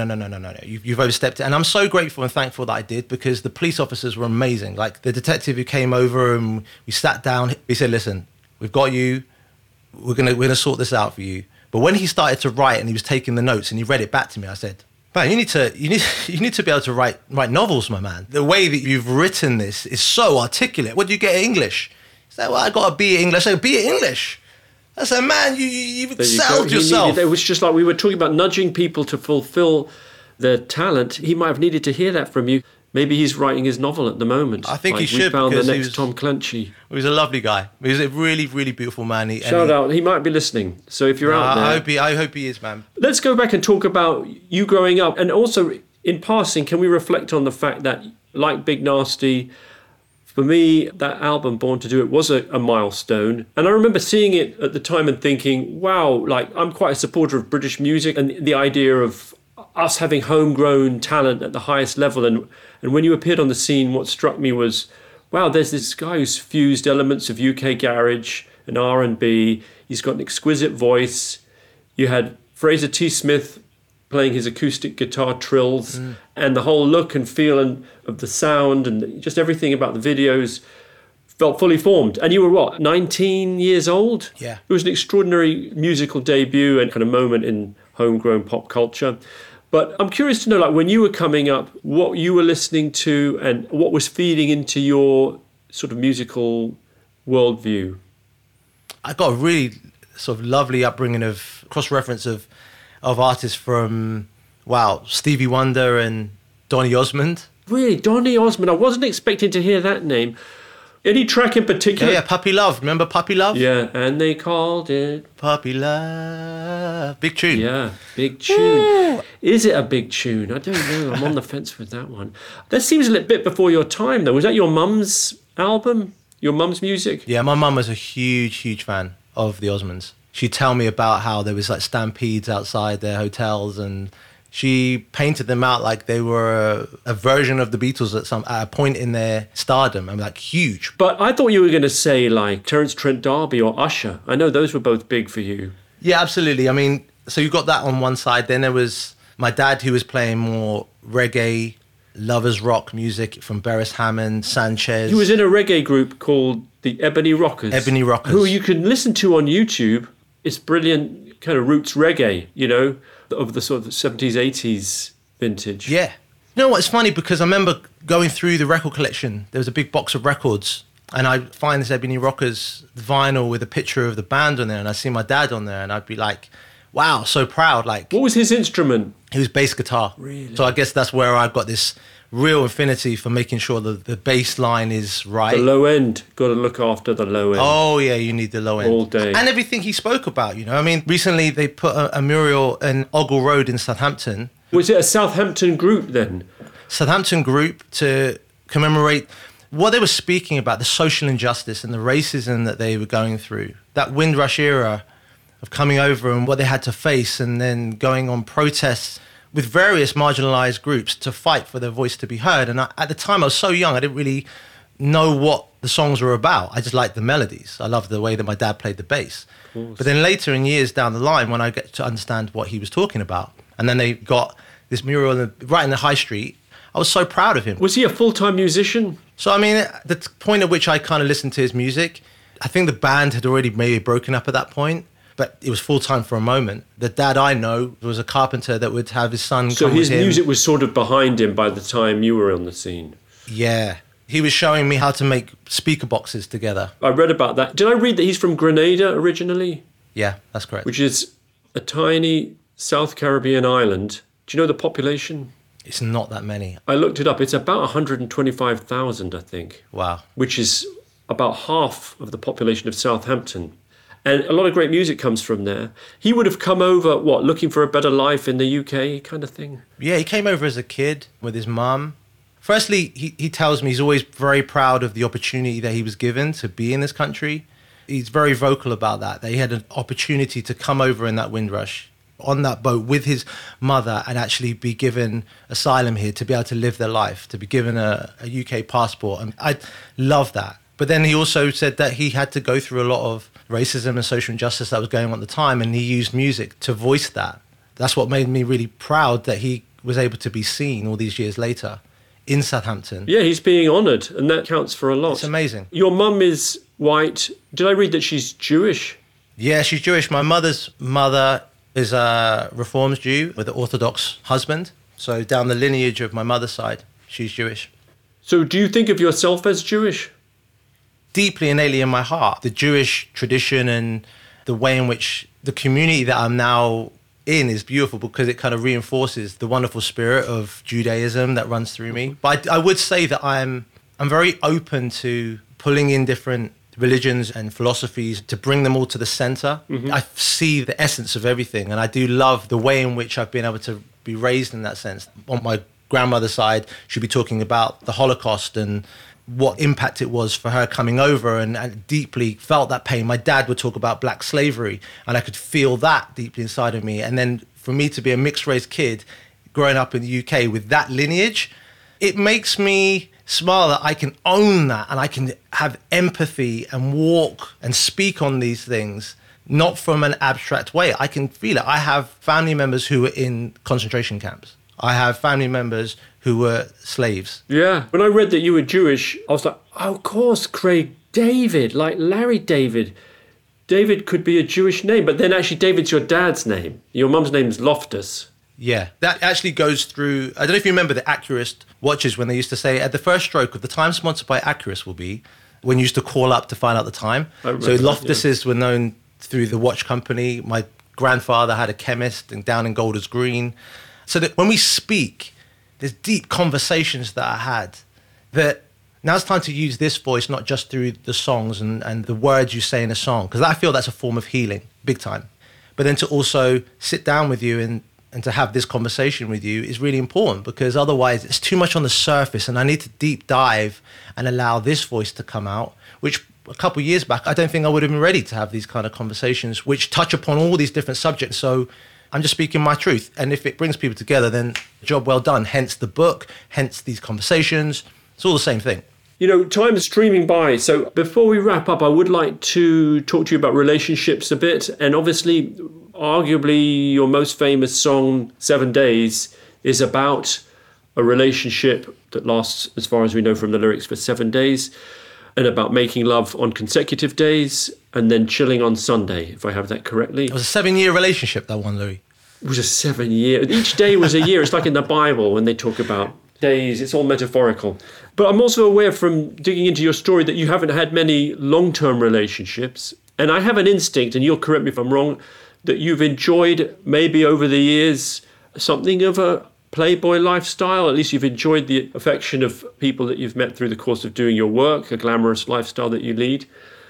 You've overstepped it. And I'm so grateful and thankful that I did, because the police officers were amazing. Like the detective who came over and we sat down, he said, listen, we've got you. We're gonna sort this out for you. But when he started to write and he was taking the notes and he read it back to me, I said, man, you need to be able to write novels, my man. The way that you've written this is so articulate. What do you get in English? He said, well, I got a B at English. I said, B at English? I said, man, you've excelled yourself.
It was just like we were talking about nudging people to fulfill their talent. He might have needed to hear that from you. Maybe he's writing his novel at the moment.
I think
like
he should.
We found the
because
next Tom Clancy.
He was a lovely guy. He was a really, really beautiful man.
Shout out. He might be listening. So if you're out there.
I hope he is, man.
Let's go back and talk about you growing up. And also, in passing, can we reflect on the fact that, like Big Nasty, for me, that album, Born to Do It, was a milestone. And I remember seeing it at the time and thinking, wow, like I'm quite a supporter of British music and the idea of us having homegrown talent at the highest level. And when you appeared on the scene, what struck me was, wow, there's this guy who's fused elements of UK garage and R&B. He's got an exquisite voice. You had Fraser T. Smith playing his acoustic guitar trills, and the whole look and feel of the sound and just everything about the videos felt fully formed. And you were what, 19 years old?
Yeah.
It was an extraordinary musical debut and kind of moment in homegrown pop culture. But I'm curious to know, like, when you were coming up, what you were listening to and what was feeding into your sort of musical worldview.
I got a really sort of lovely upbringing of cross-reference of artists from, Stevie Wonder and Donny Osmond.
Really, Donny Osmond? I wasn't expecting to hear that name. Any track in particular?
Yeah, Puppy Love. Remember Puppy Love?
Yeah, and they called it...
Puppy Love. Big tune.
Yeah, big tune. Is it a big tune? I don't know. I'm on the fence with that one. That seems a little bit before your time, though. Was that your mum's album? Your mum's music?
Yeah, my mum was a huge, huge fan of the Osmonds. She'd tell me about how there was like stampedes outside their hotels, and she painted them out like they were a version of the Beatles at a point in their stardom. I mean, like huge.
But I thought you were going to say like Terence Trent D'Arby or Usher. I know those were both big for you.
Yeah, absolutely. I mean, so you got that on one side. Then there was my dad, who was playing more reggae, lovers rock music from Beres Hammond, Sanchez.
He was in a reggae group called the Ebony Rockers.
Ebony Rockers.
Who you can listen to on YouTube. It's brilliant kind of roots reggae, you know, of the sort of 70s, 80s vintage.
Yeah. You know what? It's funny because I remember going through the record collection. There was a big box of records, and I'd find this Ebony Rockers vinyl with a picture of the band on there, and I see my dad on there, and I'd be like, wow, so proud. Like,
what was his instrument?
He was bass guitar.
Really?
So I guess that's where I got this real affinity for making sure that the bass line is right.
The low end. Got to look after the low end.
Oh, yeah, you need the low end.
All day.
And everything he spoke about, you know. I mean, recently they put a mural in Ogle Road in Southampton.
Was it a Southampton group then?
Southampton group to commemorate what they were speaking about, the social injustice and the racism that they were going through. That Windrush era of coming over and what they had to face, and then going on protests with various marginalised groups to fight for their voice to be heard. And at the time, I was so young, I didn't really know what the songs were about. I just liked the melodies. I loved the way that my dad played the bass. But then later in years down the line, when I get to understand what he was talking about, and then they got this mural right in the high street, I was so proud of him.
Was he a full-time musician?
So, I mean, the point at which I kind of listened to his music, I think the band had already maybe broken up at that point. But it was full-time for a moment. The dad I know was a carpenter that would have his son come with him.
So his music was sort of behind him by the time you were on the scene?
Yeah. He was showing me how to make speaker boxes together.
I read about that. Did I read that he's from Grenada originally?
Yeah, that's correct.
Which is a tiny South Caribbean island. Do you know the population?
It's not that many.
I looked it up. It's about 125,000, I think.
Wow.
Which is about half of the population of Southampton. And a lot of great music comes from there. He would have come over, looking for a better life in the UK kind of thing?
Yeah, he came over as a kid with his mum. Firstly, he tells me he's always very proud of the opportunity that he was given to be in this country. He's very vocal about that he had an opportunity to come over in that Windrush on that boat with his mother and actually be given asylum here, to be able to live their life, to be given a UK passport. And I love that. But then he also said that he had to go through a lot of racism and social injustice that was going on at the time, and he used music to voice that. That's what made me really proud that he was able to be seen all these years later in Southampton.
Yeah, he's being honoured, and that counts for a lot.
It's amazing.
Your mum is white. Did I read that she's Jewish?
Yeah, she's Jewish. My mother's mother is a Reformed Jew with an Orthodox husband. So down the lineage of my mother's side, she's Jewish.
So do you think of yourself as Jewish?
Deeply innately in my heart, the Jewish tradition and the way in which the community that I'm now in is beautiful, because it kind of reinforces the wonderful spirit of Judaism that runs through me. But I would say that I'm very open to pulling in different religions and philosophies to bring them all to the center. Mm-hmm. I see the essence of everything, and I do love the way in which I've been able to be raised in that sense. On my grandmother's side, she'd be talking about the Holocaust and what impact it was for her coming over, and deeply felt that pain. My dad would talk about black slavery, and I could feel that deeply inside of me. And then for me to be a mixed-race kid growing up in the UK with that lineage, it makes me smile that I can own that, and I can have empathy and walk and speak on these things, not from an abstract way. I can feel it. I have family members who were in concentration camps. I have family members who were slaves.
Yeah. When I read that you were Jewish, I was like, oh, of course, Craig David, like Larry David. David could be a Jewish name, but then actually David's your dad's name. Your mum's name's Loftus.
Yeah, that actually goes through. I don't know if you remember the Accurist watches when they used to say at the first stroke of the time sponsored by Accurist will be when you used to call up to find out the time. So Loftuses were known through the watch company. My grandfather had a chemist down in Golders Green. So that when we speak, there's deep conversations that I had that now it's time to use this voice, not just through the songs and the words you say in a song, because I feel that's a form of healing, big time. But then to also sit down with you and to have this conversation with you is really important, because otherwise it's too much on the surface and I need to deep dive and allow this voice to come out, which a couple of years back, I don't think I would have been ready to have these kind of conversations, which touch upon all these different subjects. So I'm just speaking my truth. And if it brings people together, then job well done. Hence the book, hence these conversations. It's all the same thing.
You know, time is streaming by. So before we wrap up, I would like to talk to you about relationships a bit. And obviously, arguably, your most famous song, 7 Days, is about a relationship that lasts, as far as we know from the lyrics, for 7 days, and about making love on consecutive days and then chilling on Sunday, if I have that correctly.
It was a 7-year relationship, that one, Louis.
It was a 7 year. Each day was a year. It's like in the Bible when they talk about days. It's all metaphorical. But I'm also aware from digging into your story that you haven't had many long-term relationships. And I have an instinct, and you'll correct me if I'm wrong, that you've enjoyed maybe over the years something of a playboy lifestyle. At least you've enjoyed the affection of people that you've met through the course of doing your work, a glamorous lifestyle that you lead.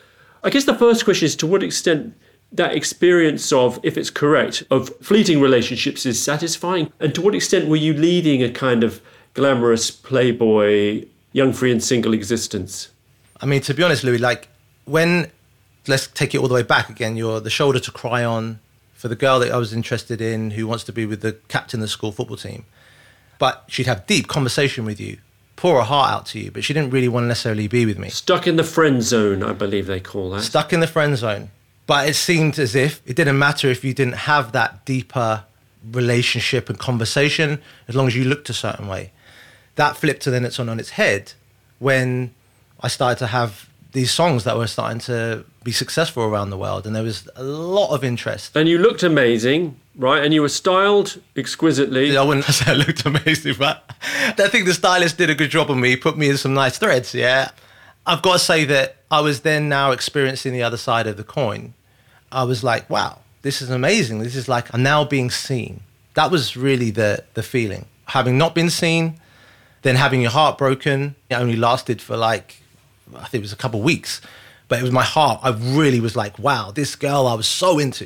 I guess the first question is to what extent that experience of, if it's correct, of fleeting relationships is satisfying, and to what extent were you leading a kind of glamorous playboy, young, free and single existence? I
mean, to be honest, Louis, like when, let's take it all the way back again, you're the shoulder to cry on for the girl that I was interested in who wants to be with the captain of the school football team. But she'd have deep conversation with you, pour her heart out to you, but she didn't really want to necessarily be with me.
Stuck in the friend zone, I believe they call that.
Stuck in the friend zone. But it seemed as if it didn't matter if you didn't have that deeper relationship and conversation, as long as you looked a certain way. That flipped and then it's on its head when I started to have these songs that were starting to be successful around the world, and there was a lot of interest.
And you looked amazing, right? And you were styled exquisitely.
I wouldn't say I looked amazing, but I think the stylist did a good job on me, put me in some nice threads, yeah. I've got to say that I was then now experiencing the other side of the coin. I was like, wow, this is amazing. This is like, I'm now being seen. That was really the feeling. Having not been seen, then having your heart broken. It only lasted for like, I think it was a couple of weeks, but it was my heart. I really was like, wow, this girl I was so into.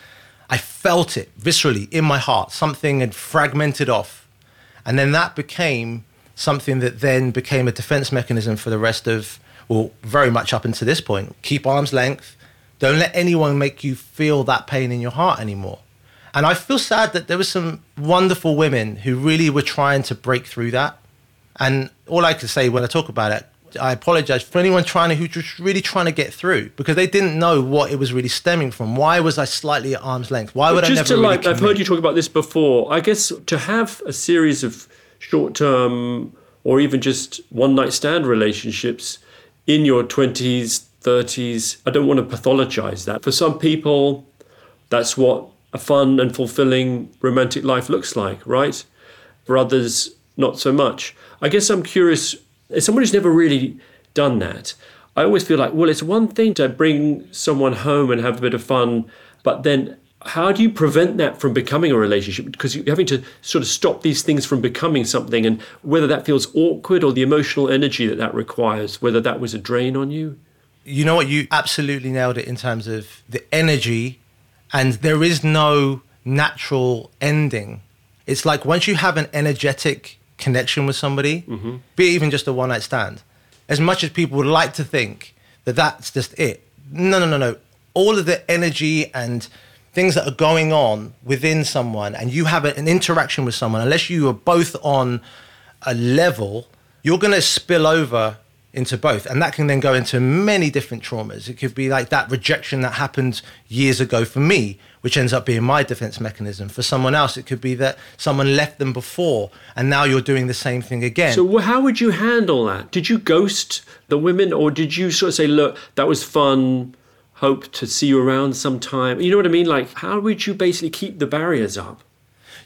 I felt it viscerally in my heart. Something had fragmented off. And then that became something that then became a defense mechanism for the rest of, well, very much up until this point. Keep arm's length. Don't let anyone make you feel that pain in your heart anymore. And I feel sad that there were some wonderful women who really were trying to break through that. And all I can say when I talk about it, I apologize for anyone who's just really trying to get through, because they didn't know what it was really stemming from. Why was I slightly at arm's length? Why would I never really commit?
I've heard you talk about this before. I guess to have a series of short-term or even just one-night stand relationships in your 20s, 30s, I don't want to pathologize that. For some people, that's what a fun and fulfilling romantic life looks like, right? For others, not so much. I guess I'm curious, as someone who's never really done that, I always feel like, well, it's one thing to bring someone home and have a bit of fun, but then how do you prevent that from becoming a relationship? Because you're having to sort of stop these things from becoming something, and whether that feels awkward or the emotional energy that requires, whether that was a drain on you.
You know what? You absolutely nailed it in terms of the energy, and there is no natural ending. It's like once you have an energetic connection with somebody, be it even just a one-night stand, as much as people would like to think that that's just it. No. All of the energy and things that are going on within someone, and you have an interaction with someone, unless you are both on a level, you're going to spill over into both. And that can then go into many different traumas. It could be like that rejection that happened years ago for me, which ends up being my defense mechanism. For someone else, it could be that someone left them before and now you're doing the same thing again.
So how would you handle that? Did you ghost the women, or did you sort of say, look, that was fun, hope to see you around sometime? You know what I mean? Like, how would you basically keep the barriers up?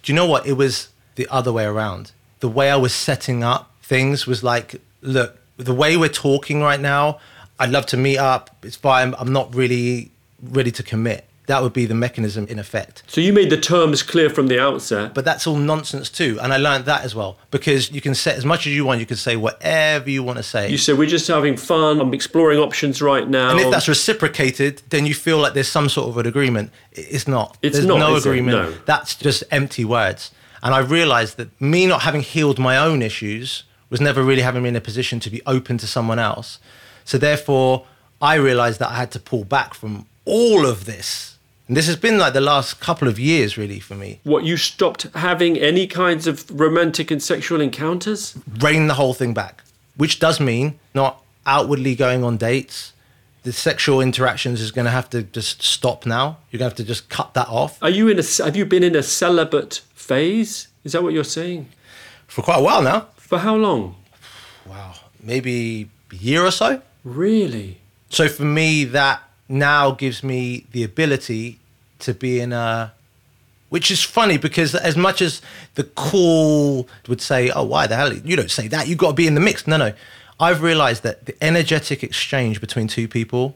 Do you know what? It was the other way around. The way I was setting up things was like, look, the way we're talking right now, I'd love to meet up. It's fine. I'm not really ready to commit. That would be the mechanism in effect.
So you made the terms clear from the outset.
But that's all nonsense too. And I learned that as well. Because you can set as much as you want. You can say whatever you want to say.
You said, we're just having fun. I'm exploring options right now.
And if that's reciprocated, then you feel like there's some sort of an agreement. It's not.
There's
no
is
agreement.
No.
That's just empty words. And I realized that me not having healed my own issues was never really having me in a position to be open to someone else. So therefore, I realized that I had to pull back from all of this. And this has been like the last couple of years, really, for me.
What, you stopped having any kinds of romantic and sexual encounters?
Rein the whole thing back, which does mean not outwardly going on dates. The sexual interactions is going to have to just stop now. You're going to have to just cut that off.
Have you been in a celibate phase? Is that what you're saying?
For quite a while now.
For how long?
Wow, maybe a year or so.
Really?
So for me, that now gives me the ability to be in a, which is funny because as much as the cool would say, oh, why the hell, you don't say that, you've got to be in the mix. No. I've realized that the energetic exchange between two people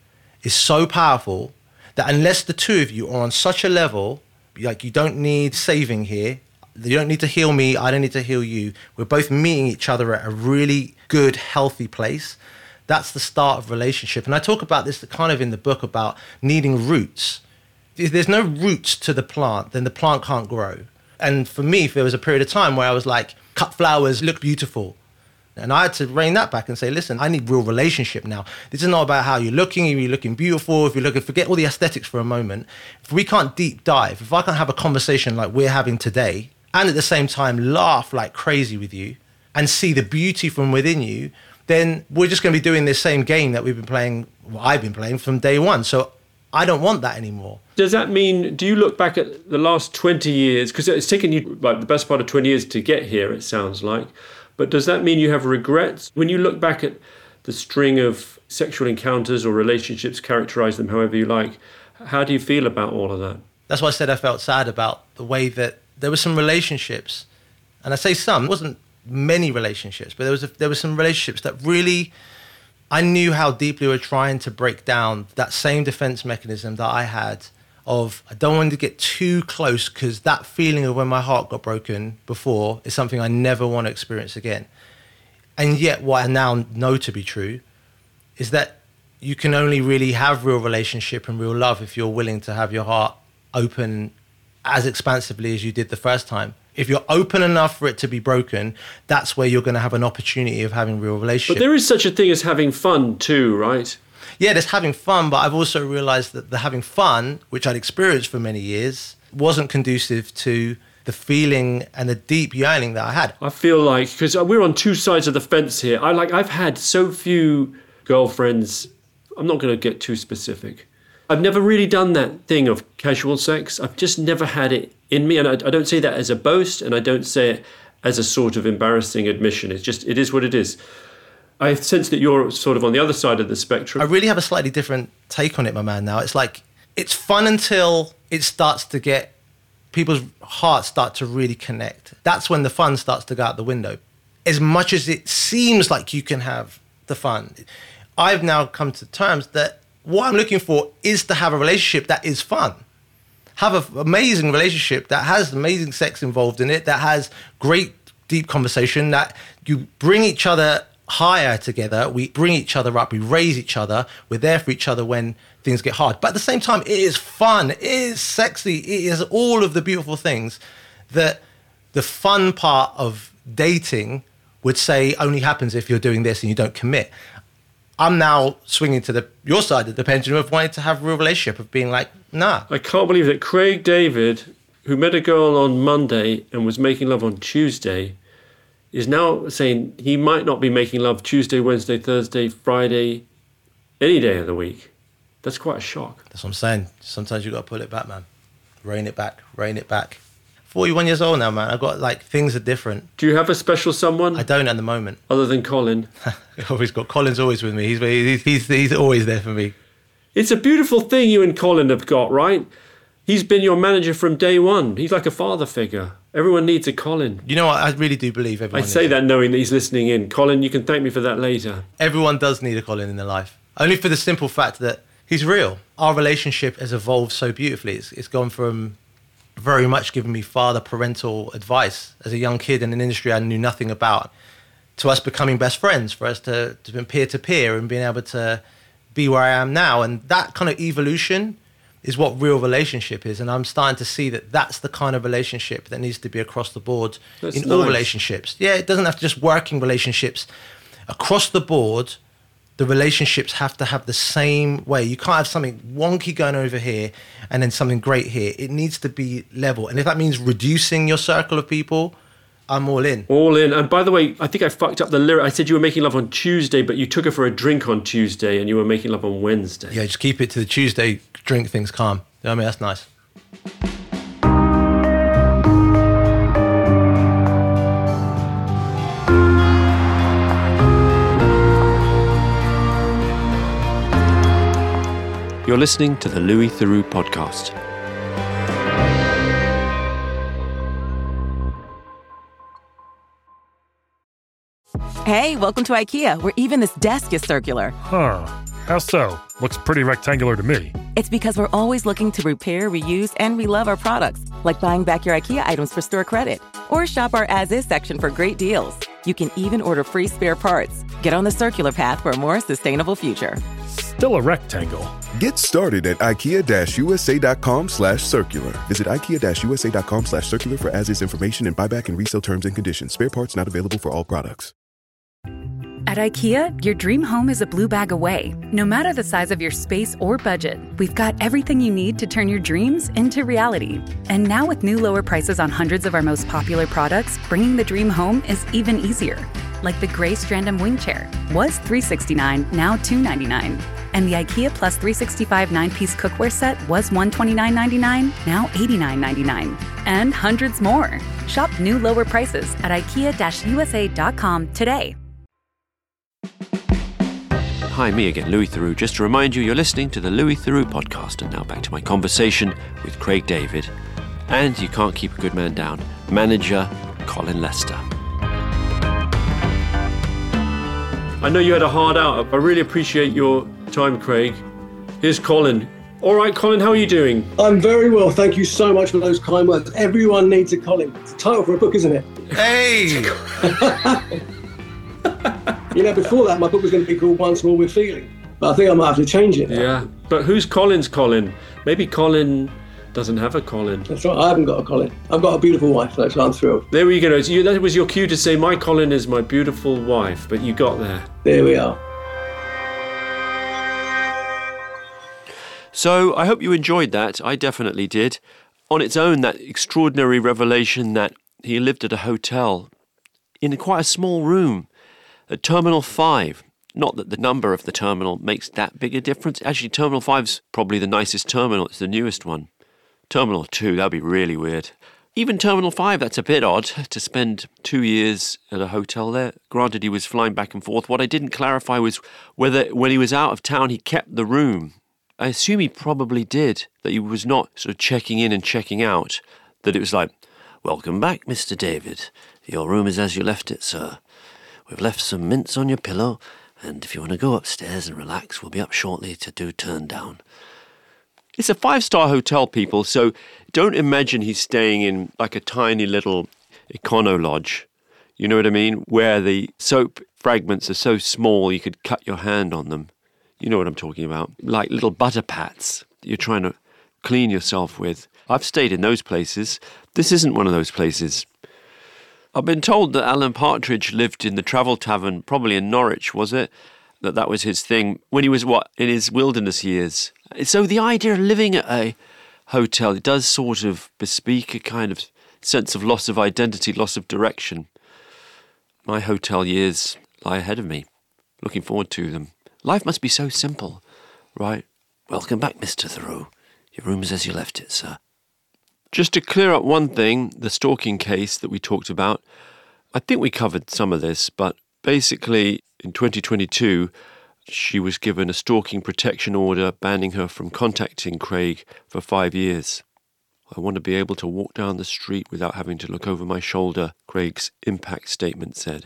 is so powerful that unless the two of you are on such a level, like you don't need saving here, you don't need to heal me, I don't need to heal you. We're both meeting each other at a really good, healthy place. That's the start of relationship. And I talk about this kind of in the book about needing roots. If there's no roots to the plant, then the plant can't grow. And for me, there was a period of time where I was like, cut flowers, look beautiful. And I had to rein that back and say, listen, I need real relationship now. This is not about how you're looking, if you're looking beautiful, if you're looking, forget all the aesthetics for a moment. If we can't deep dive, if I can't have a conversation like we're having today, and at the same time laugh like crazy with you and see the beauty from within you, then we're just going to be doing this same game that we've been playing, well, I've been playing from day one. So I don't want that anymore.
Does that mean, do you look back at the last 20 years, because it's taken you like the best part of 20 years to get here, it sounds like, but does that mean you have regrets? When you look back at the string of sexual encounters or relationships, characterize them however you like, how do you feel about all of that?
That's why I said I felt sad about the way that there were some relationships, and I say some, it wasn't many relationships, but there were some relationships that really, I knew how deeply we were trying to break down that same defense mechanism that I had of, I don't want to get too close because that feeling of when my heart got broken before is something I never want to experience again. And yet what I now know to be true is that you can only really have real relationship and real love if you're willing to have your heart open as expansively as you did the first time. If you're open enough for it to be broken, that's where you're going to have an opportunity of having real relationship.
But there is such a thing as having fun too, right?
Yeah, there's having fun, but I've also realized that the having fun, which I'd experienced for many years, wasn't conducive to the feeling and the deep yearning that I had.
I feel like, because we're on two sides of the fence here, I've had so few girlfriends, I'm not going to get too specific. I've never really done that thing of casual sex. I've just never had it in me. And I don't say that as a boast, and I don't say it as a sort of embarrassing admission. It's just, it is what it is. I sense that you're sort of on the other side of the spectrum.
I really have a slightly different take on it, my man, now. It's like, it's fun until it starts to get, people's hearts start to really connect. That's when the fun starts to go out the window. As much as it seems like you can have the fun, I've now come to terms that what I'm looking for is to have a relationship that is fun. Have an amazing relationship that has amazing sex involved in it, that has great deep conversation, that you bring each other higher together, we bring each other up, we raise each other, we're there for each other when things get hard. But at the same time, it is fun, it is sexy, it is all of the beautiful things that the fun part of dating would say only happens if you're doing this and you don't commit. I'm now swinging to your side of the pendulum of wanting to have a real relationship, of being like, nah.
I can't believe that Craig David, who met a girl on Monday and was making love on Tuesday, is now saying he might not be making love Tuesday, Wednesday, Thursday, Friday, any day of the week. That's quite a shock.
That's what I'm saying. Sometimes you got to pull it back, man. Rein it back, rein it back. 41 years old now, man. I've got, like, things are different.
Do you have a special someone?
I don't at the moment.
Other than Colin?
Always got Colin's always with me. He's always there for me.
It's a beautiful thing you and Colin have got, right? He's been your manager from day one. He's like a father figure. Everyone needs a Colin.
You know what? I really do believe everyone
I say that knowing that he's listening in. Colin, you can thank me for that later.
Everyone does need a Colin in their life. Only for the simple fact that he's real. Our relationship has evolved so beautifully. It's gone from very much giving me parental advice as a young kid in an industry I knew nothing about, to us becoming best friends, for us to be peer-to-peer and being able to be where I am now. And that kind of evolution is what real relationship is. And I'm starting to see that that's the kind of relationship that needs to be across the board in all relationships. Yeah, it doesn't have to just working relationships. Across the board, the relationships have to have the same way. You can't have something wonky going over here and then something great here. It needs to be level. And if that means reducing your circle of people, I'm all in.
All in. And by the way, I think I fucked up the lyric. I said you were making love on Tuesday, but you took her for a drink on Tuesday and you were making love on Wednesday.
Yeah, just keep it to the Tuesday, drink things calm. You know what I mean? That's nice.
You're listening to the Louis Theroux podcast.
Hey, welcome to IKEA, where even this desk is circular.
Huh. How so? Looks pretty rectangular to me.
It's because we're always looking to repair, reuse, and relove our products, like buying back your IKEA items for store credit. Or shop our as-is section for great deals. You can even order free spare parts. Get on the circular path for a more sustainable future.
Still a rectangle.
Get started at IKEA-USA.com/circular. Visit IKEA-USA.com/circular for as-is information and buyback and resale terms and conditions. Spare parts not available for all products.
At IKEA, your dream home is a blue bag away. No matter the size of your space or budget, we've got everything you need to turn your dreams into reality. And now with new lower prices on hundreds of our most popular products, bringing the dream home is even easier. Like the gray Strandom wing chair, was $369, now $299. And the IKEA Plus 365 9-piece cookware set was $129.99, now $89.99. And hundreds more. Shop new lower prices at IKEA-USA.com today.
Hi, me again, Louis Theroux. Just to remind you, you're listening to the Louis Theroux podcast. And now back to my conversation with Craig David. And you can't keep a good man down. Manager Colin Lester. I know you had a hard out. I really appreciate your time, Craig. Here's Colin. All right, Colin, how are you doing?
I'm very well. Thank you so much for those kind words. Everyone needs a Colin. It's a title for a book, isn't it?
Hey!
You know, before that, my book was going to be called Once More With Feeling. But I think I might have to change it now.
Yeah, but who's Colin's Colin? Maybe Colin doesn't have a Colin.
That's right, I haven't got a Colin. I've got a beautiful wife, so I'm thrilled.
There we go. So that was your cue to say, my Colin is my beautiful wife, but you got there.
There we are.
So I hope you enjoyed that. I definitely did. On its own, that extraordinary revelation that he lived at a hotel in quite a small room at Terminal 5. Not that the number of the terminal makes that big a difference. Actually, Terminal 5's probably the nicest terminal. It's the newest one. Terminal 2, that'd be really weird. Even Terminal 5, that's a bit odd to spend 2 years at a hotel there. Granted, he was flying back and forth. What I didn't clarify was whether when he was out of town, he kept the room. I assume he probably did, that he was not sort of checking in and checking out, that it was like, welcome back, Mr. David. Your room is as you left it, sir. We've left some mints on your pillow, and if you want to go upstairs and relax, we'll be up shortly to do turn down. It's a 5-star hotel, people, so don't imagine he's staying in like a tiny little econo lodge. You know what I mean? Where the soap fragments are so small you could cut your hand on them. You know what I'm talking about. Like little butter pats you're trying to clean yourself with. I've stayed in those places. This isn't one of those places. I've been told that Alan Partridge lived in the Travel Tavern, probably in Norwich, was it? That was his thing when he was, in his wilderness years. So the idea of living at a hotel, it does sort of bespeak a kind of sense of loss of identity, loss of direction. My hotel years lie ahead of me. Looking forward to them. Life must be so simple, right? Welcome back, Mr. Theroux. Your room is as you left it, sir. Just to clear up one thing, the stalking case that we talked about, I think we covered some of this, but basically in 2022, she was given a stalking protection order banning her from contacting Craig for 5 years. I want to be able to walk down the street without having to look over my shoulder, Craig's impact statement said.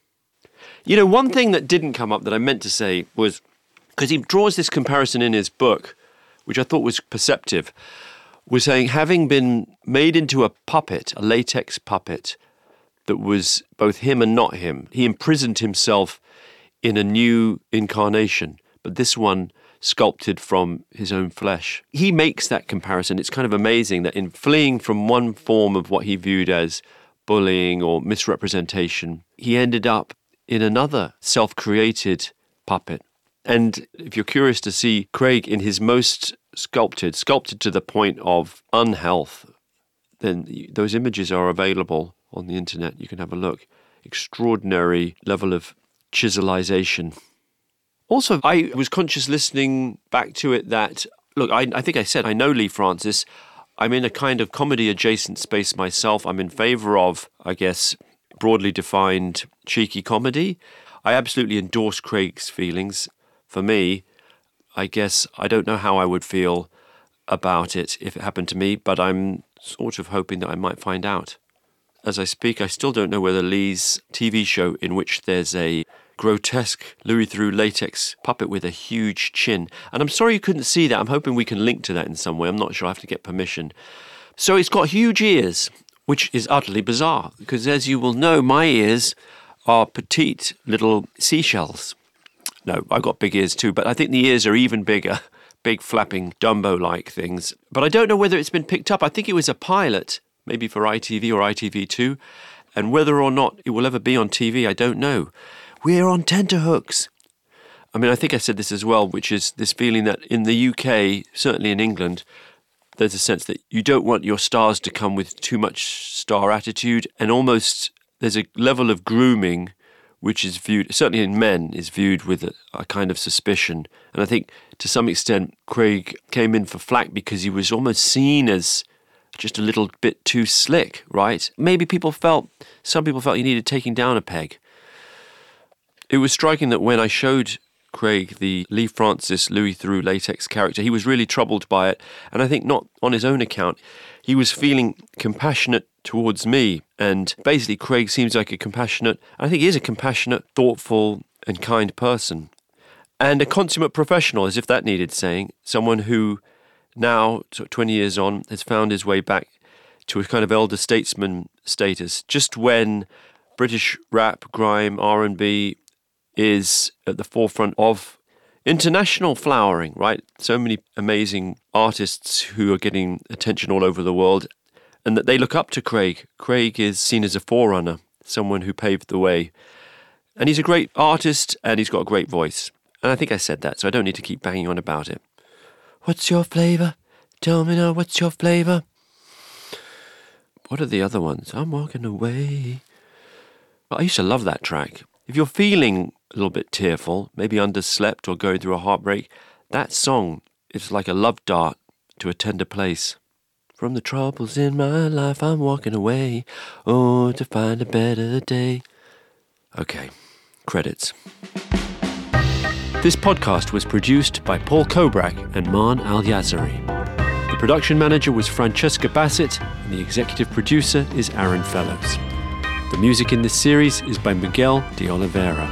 You know, one thing that didn't come up that I meant to say was, because he draws this comparison in his book, which I thought was perceptive, was saying having been made into a puppet, a latex puppet, that was both him and not him, he imprisoned himself in a new incarnation, but this one sculpted from his own flesh. He makes that comparison. It's kind of amazing that in fleeing from one form of what he viewed as bullying or misrepresentation, he ended up in another self-created puppet. And if you're curious to see Craig in his most sculpted to the point of unhealth, then those images are available on the internet. You can have a look. Extraordinary level of chiselization. Also, I was conscious listening back to it that, look, I think I said I know Lee Francis. I'm in a kind of comedy-adjacent space myself. I'm in favour of, I guess, broadly defined cheeky comedy. I absolutely endorse Craig's feelings. For me, I guess I don't know how I would feel about it if it happened to me, but I'm sort of hoping that I might find out. As I speak, I still don't know whether Lee's TV show in which there's a grotesque Louis Theroux latex puppet with a huge chin. And I'm sorry you couldn't see that. I'm hoping we can link to that in some way. I'm not sure. I have to get permission. So it's got huge ears, which is utterly bizarre because, as you will know, my ears are petite little seashells. No, I've got big ears too, but I think the ears are even bigger, big flapping Dumbo-like things. But I don't know whether it's been picked up. I think it was a pilot, maybe for ITV or ITV2, and whether or not it will ever be on TV, I don't know. We're on tenterhooks. I mean, I think I said this as well, which is this feeling that in the UK, certainly in England, there's a sense that you don't want your stars to come with too much star attitude, and almost there's a level of grooming which is viewed, certainly in men, is viewed with a kind of suspicion. And I think to some extent Craig came in for flack because he was almost seen as just a little bit too slick, right? Maybe some people felt he needed taking down a peg. It was striking that when I showed Craig the Lee Francis Louis Theroux latex character, he was really troubled by it. And I think not on his own account. He was feeling compassionate towards me. And basically Craig seems like I think he is a compassionate, thoughtful and kind person. And a consummate professional, as if that needed saying. Someone who now, 20 years on, has found his way back to a kind of elder statesman status. Just when British rap, grime, R&B is at the forefront of international flowering, right? So many amazing artists who are getting attention all over the world, and that they look up to Craig. Craig is seen as a forerunner, someone who paved the way. And he's a great artist, and he's got a great voice. And I think I said that, so I don't need to keep banging on about it. What's your flavour? Tell me now, what's your flavour? What are the other ones? I'm walking away. Well, I used to love that track. If you're feeling a little bit tearful, maybe underslept or going through a heartbreak, that song is like a love dart to a tender place. From the troubles in my life, I'm walking away, oh, to find a better day. Okay, credits. This podcast was produced by Paul Kobrak and Man Al-Yazari. The production manager was Francesca Bassett, and the executive producer is Aaron Fellows. The music in this series is by Miguel de Oliveira.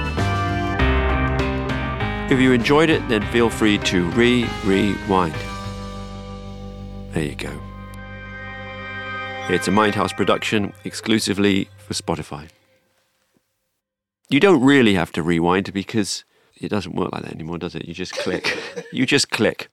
If you enjoyed it, then feel free to rewind. There you go. It's a Mindhouse production exclusively for Spotify. You don't really have to rewind because it doesn't work like that anymore, does it? You just click. You just click.